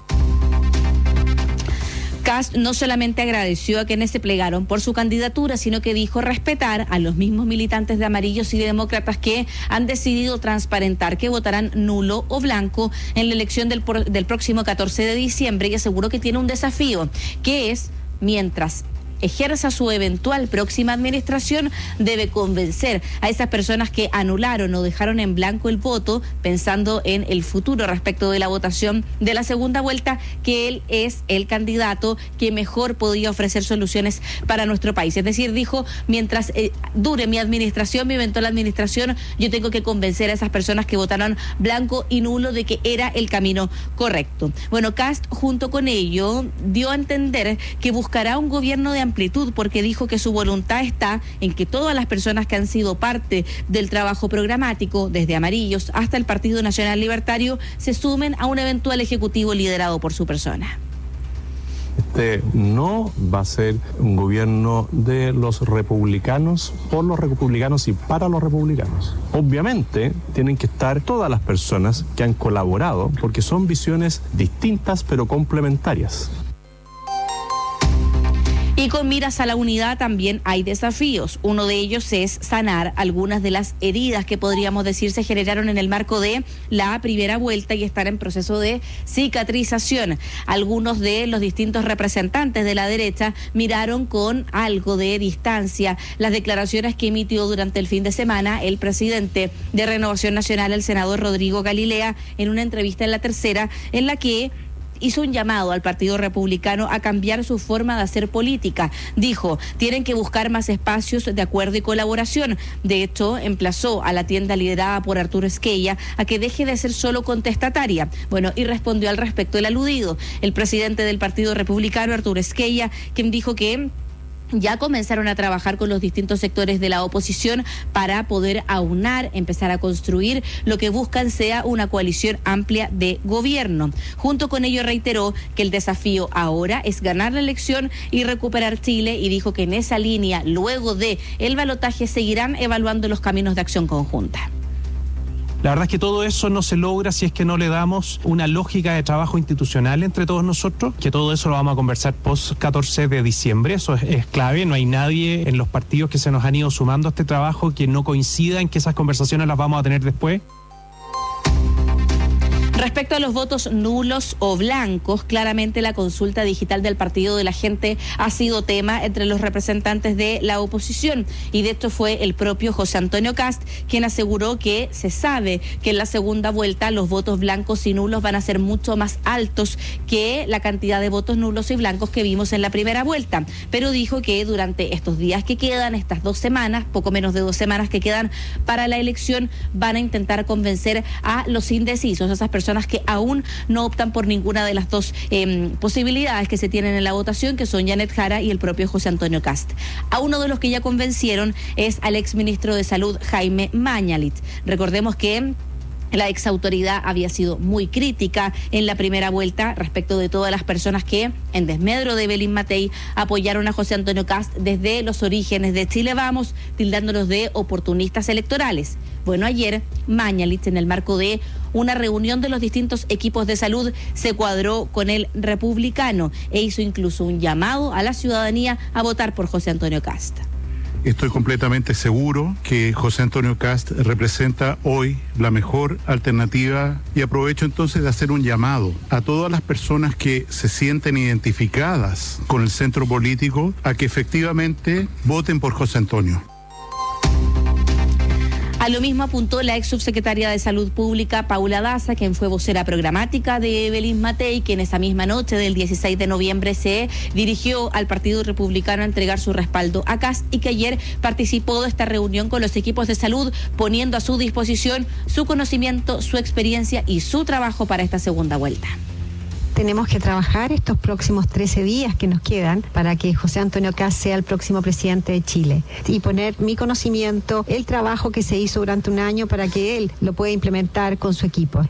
Speaker 11: Kast no solamente agradeció a quienes se plegaron por su candidatura, sino que dijo respetar a los mismos militantes de amarillos y de demócratas que han decidido transparentar que votarán nulo o blanco en la elección del próximo 14 de diciembre, y aseguró que tiene un desafío, que es, mientras ejerza su eventual próxima administración, debe convencer a esas personas que anularon o dejaron en blanco el voto, pensando en el futuro respecto de la votación de la segunda vuelta, que él es el candidato que mejor podía ofrecer soluciones para nuestro país. Es decir, dijo, mientras dure mi administración, mi eventual administración, yo tengo que convencer a esas personas que votaron blanco y nulo de que era el camino correcto. Bueno, Kast, junto con ello, dio a entender que buscará un gobierno de amplitud, porque dijo que su voluntad está en que todas las personas que han sido parte del trabajo programático, desde amarillos hasta el Partido Nacional Libertario, se sumen a un eventual ejecutivo liderado por su persona.
Speaker 23: Este no va a ser un gobierno de los republicanos, por los republicanos y para los republicanos. Obviamente tienen que estar todas las personas que han colaborado, porque son visiones distintas pero complementarias.
Speaker 11: Y con miras a la unidad también hay desafíos. Uno de ellos es sanar algunas de las heridas que podríamos decir se generaron en el marco de la primera vuelta y estar en proceso de cicatrización. Algunos de los distintos representantes de la derecha miraron con algo de distancia las declaraciones que emitió durante el fin de semana el presidente de Renovación Nacional, el senador Rodrigo Galilea, en una entrevista en La Tercera, en la que hizo un llamado al Partido Republicano a cambiar su forma de hacer política. Dijo, tienen que buscar más espacios de acuerdo y colaboración. De hecho, emplazó a la tienda liderada por Arturo Esquella a que deje de ser solo contestataria. Bueno, y respondió al respecto el aludido, el presidente del Partido Republicano, Arturo Esquella, quien dijo que ya comenzaron a trabajar con los distintos sectores de la oposición para poder aunar, empezar a construir lo que buscan sea una coalición amplia de gobierno. Junto con ello reiteró que el desafío ahora es ganar la elección y recuperar Chile, y dijo que en esa línea, luego de el balotaje, seguirán evaluando los caminos de acción conjunta.
Speaker 2: La verdad es que todo eso no se logra si es que no le damos una lógica de trabajo institucional entre todos nosotros, que todo eso lo vamos a conversar post 14 de diciembre, eso es clave. No hay nadie en los partidos que se nos han ido sumando a este trabajo que no coincida en que esas conversaciones las vamos a tener después.
Speaker 11: Respecto a los votos nulos o blancos, claramente la consulta digital del Partido de la Gente ha sido tema entre los representantes de la oposición, y de hecho fue el propio José Antonio Kast quien aseguró que se sabe que en la segunda vuelta los votos blancos y nulos van a ser mucho más altos que la cantidad de votos nulos y blancos que vimos en la primera vuelta, pero dijo que durante estos días que quedan, estas 2 semanas, poco menos de 2 semanas que quedan para la elección, van a intentar convencer a los indecisos, a esas personas que aún no optan por ninguna de las dos posibilidades que se tienen en la votación, que son Janet Jara y el propio José Antonio Kast. A uno de los que ya convencieron es al exministro de Salud, Jaime Mañalich. Recordemos que la exautoridad había sido muy crítica en la primera vuelta respecto de todas las personas que, en desmedro de Evelyn Matei, apoyaron a José Antonio Kast desde los orígenes de Chile Vamos, tildándolos de oportunistas electorales. Bueno, ayer Mañalich, en el marco de una reunión de los distintos equipos de salud, se cuadró con el republicano e hizo incluso un llamado a la ciudadanía a votar por José Antonio Kast.
Speaker 13: Estoy completamente seguro que José Antonio Kast representa hoy la mejor alternativa, y aprovecho entonces de hacer un llamado a todas las personas que se sienten identificadas con el centro político a que efectivamente voten por José Antonio.
Speaker 11: A lo mismo apuntó la ex subsecretaria de Salud Pública, Paula Daza, quien fue vocera programática de Evelyn Matei, que en esa misma noche del 16 de noviembre se dirigió al Partido Republicano a entregar su respaldo a Kast, y que ayer participó de esta reunión con los equipos de salud, poniendo a su disposición su conocimiento, su experiencia y su trabajo para esta segunda vuelta.
Speaker 15: Tenemos que trabajar estos próximos 13 días que nos quedan para que José Antonio Kast sea el próximo presidente de Chile, y poner mi conocimiento, el trabajo que se hizo durante un año, para que él lo pueda implementar con su equipo.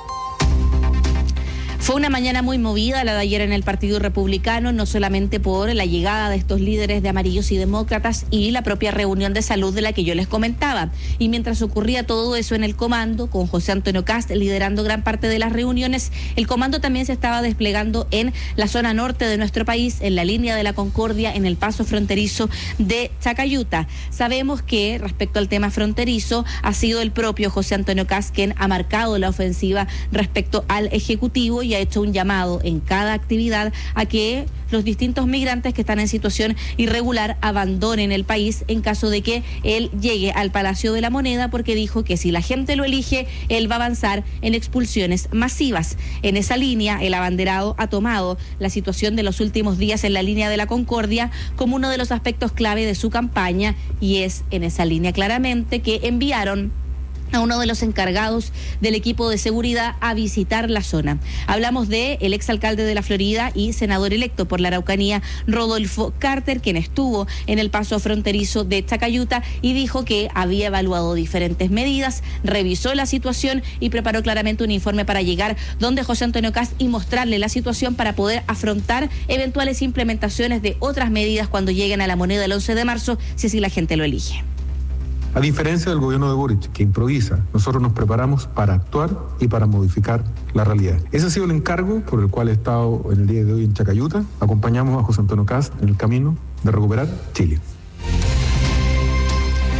Speaker 11: Fue una mañana muy movida la de ayer en el Partido Republicano, no solamente por la llegada de estos líderes de Amarillos y Demócratas y la propia reunión de salud de la que yo les comentaba. Y mientras ocurría todo eso en el comando, con José Antonio Kast liderando gran parte de las reuniones, el comando también se estaba desplegando en la zona norte de nuestro país, en la línea de la Concordia, en el paso fronterizo de Chacayuta. Sabemos que respecto al tema fronterizo ha sido el propio José Antonio Kast quien ha marcado la ofensiva respecto al Ejecutivo, y ha hecho un llamado en cada actividad a que los distintos migrantes que están en situación irregular abandonen el país en caso de que él llegue al Palacio de la Moneda, porque dijo que si la gente lo elige, él va a avanzar en expulsiones masivas. En esa línea, el abanderado ha tomado la situación de los últimos días en la línea de la Concordia como uno de los aspectos clave de su campaña, y es en esa línea claramente que enviaron a uno de los encargados del equipo de seguridad a visitar la zona. Hablamos de el exalcalde de la Florida y senador electo por la Araucanía, Rodolfo Carter, quien estuvo en el paso fronterizo de Chacayuta y dijo que había evaluado diferentes medidas, revisó la situación y preparó claramente un informe para llegar donde José Antonio Kast y mostrarle la situación para poder afrontar eventuales implementaciones de otras medidas cuando lleguen a la Moneda el 11 de marzo, si así la gente lo elige.
Speaker 24: A diferencia del gobierno de Boric, que improvisa, nosotros nos preparamos para actuar y para modificar la realidad. Ese ha sido el encargo por el cual he estado en el día de hoy en Chacayuta. Acompañamos a José Antonio Kast en el camino de recuperar Chile.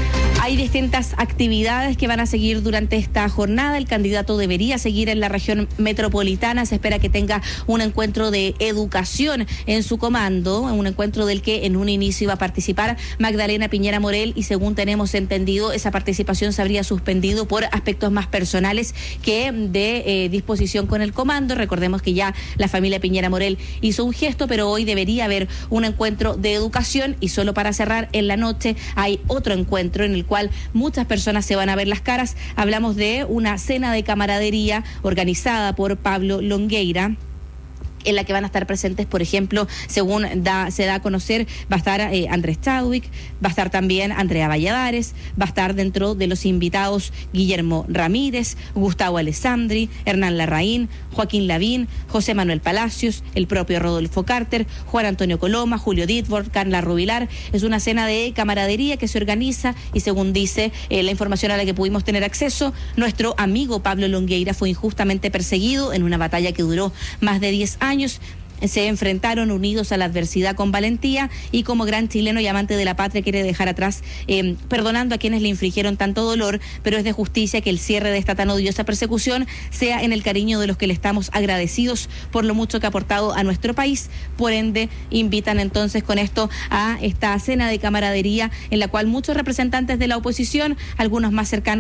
Speaker 11: Hay distintas actividades que van a seguir durante esta jornada. El candidato debería seguir en la región metropolitana. Se espera que tenga un encuentro de educación en su comando, un encuentro del que en un inicio iba a participar Magdalena Piñera Morel, y según tenemos entendido, esa participación se habría suspendido por aspectos más personales que de disposición con el comando. Recordemos que ya la familia Piñera Morel hizo un gesto, pero hoy debería haber un encuentro de educación. Y solo para cerrar, en la noche hay otro encuentro en el cual muchas personas se van a ver las caras. Hablamos de una cena de camaradería organizada por Pablo Longueira, en la que van a estar presentes, por ejemplo, según se da a conocer, va a estar Andrés Chadwick, va a estar también Andrea Valladares, va a estar dentro de los invitados Guillermo Ramírez, Gustavo Alessandri, Hernán Larraín, Joaquín Lavín, José Manuel Palacios, el propio Rodolfo Carter, Juan Antonio Coloma, Julio Ditborg, Carla Rubilar. Es una cena de camaradería que se organiza y, según dice la información a la que pudimos tener acceso, nuestro amigo Pablo Longueira fue injustamente perseguido en una batalla que duró más de 10 años. Se enfrentaron unidos a la adversidad con valentía, y como gran chileno y amante de la patria quiere dejar atrás, perdonando a quienes le infligieron tanto dolor, pero es de justicia que el cierre de esta tan odiosa persecución sea en el cariño de los que le estamos agradecidos por lo mucho que ha aportado a nuestro país. Por ende, invitan entonces con esto a esta cena de camaradería en la cual muchos representantes de la oposición, algunos más cercanos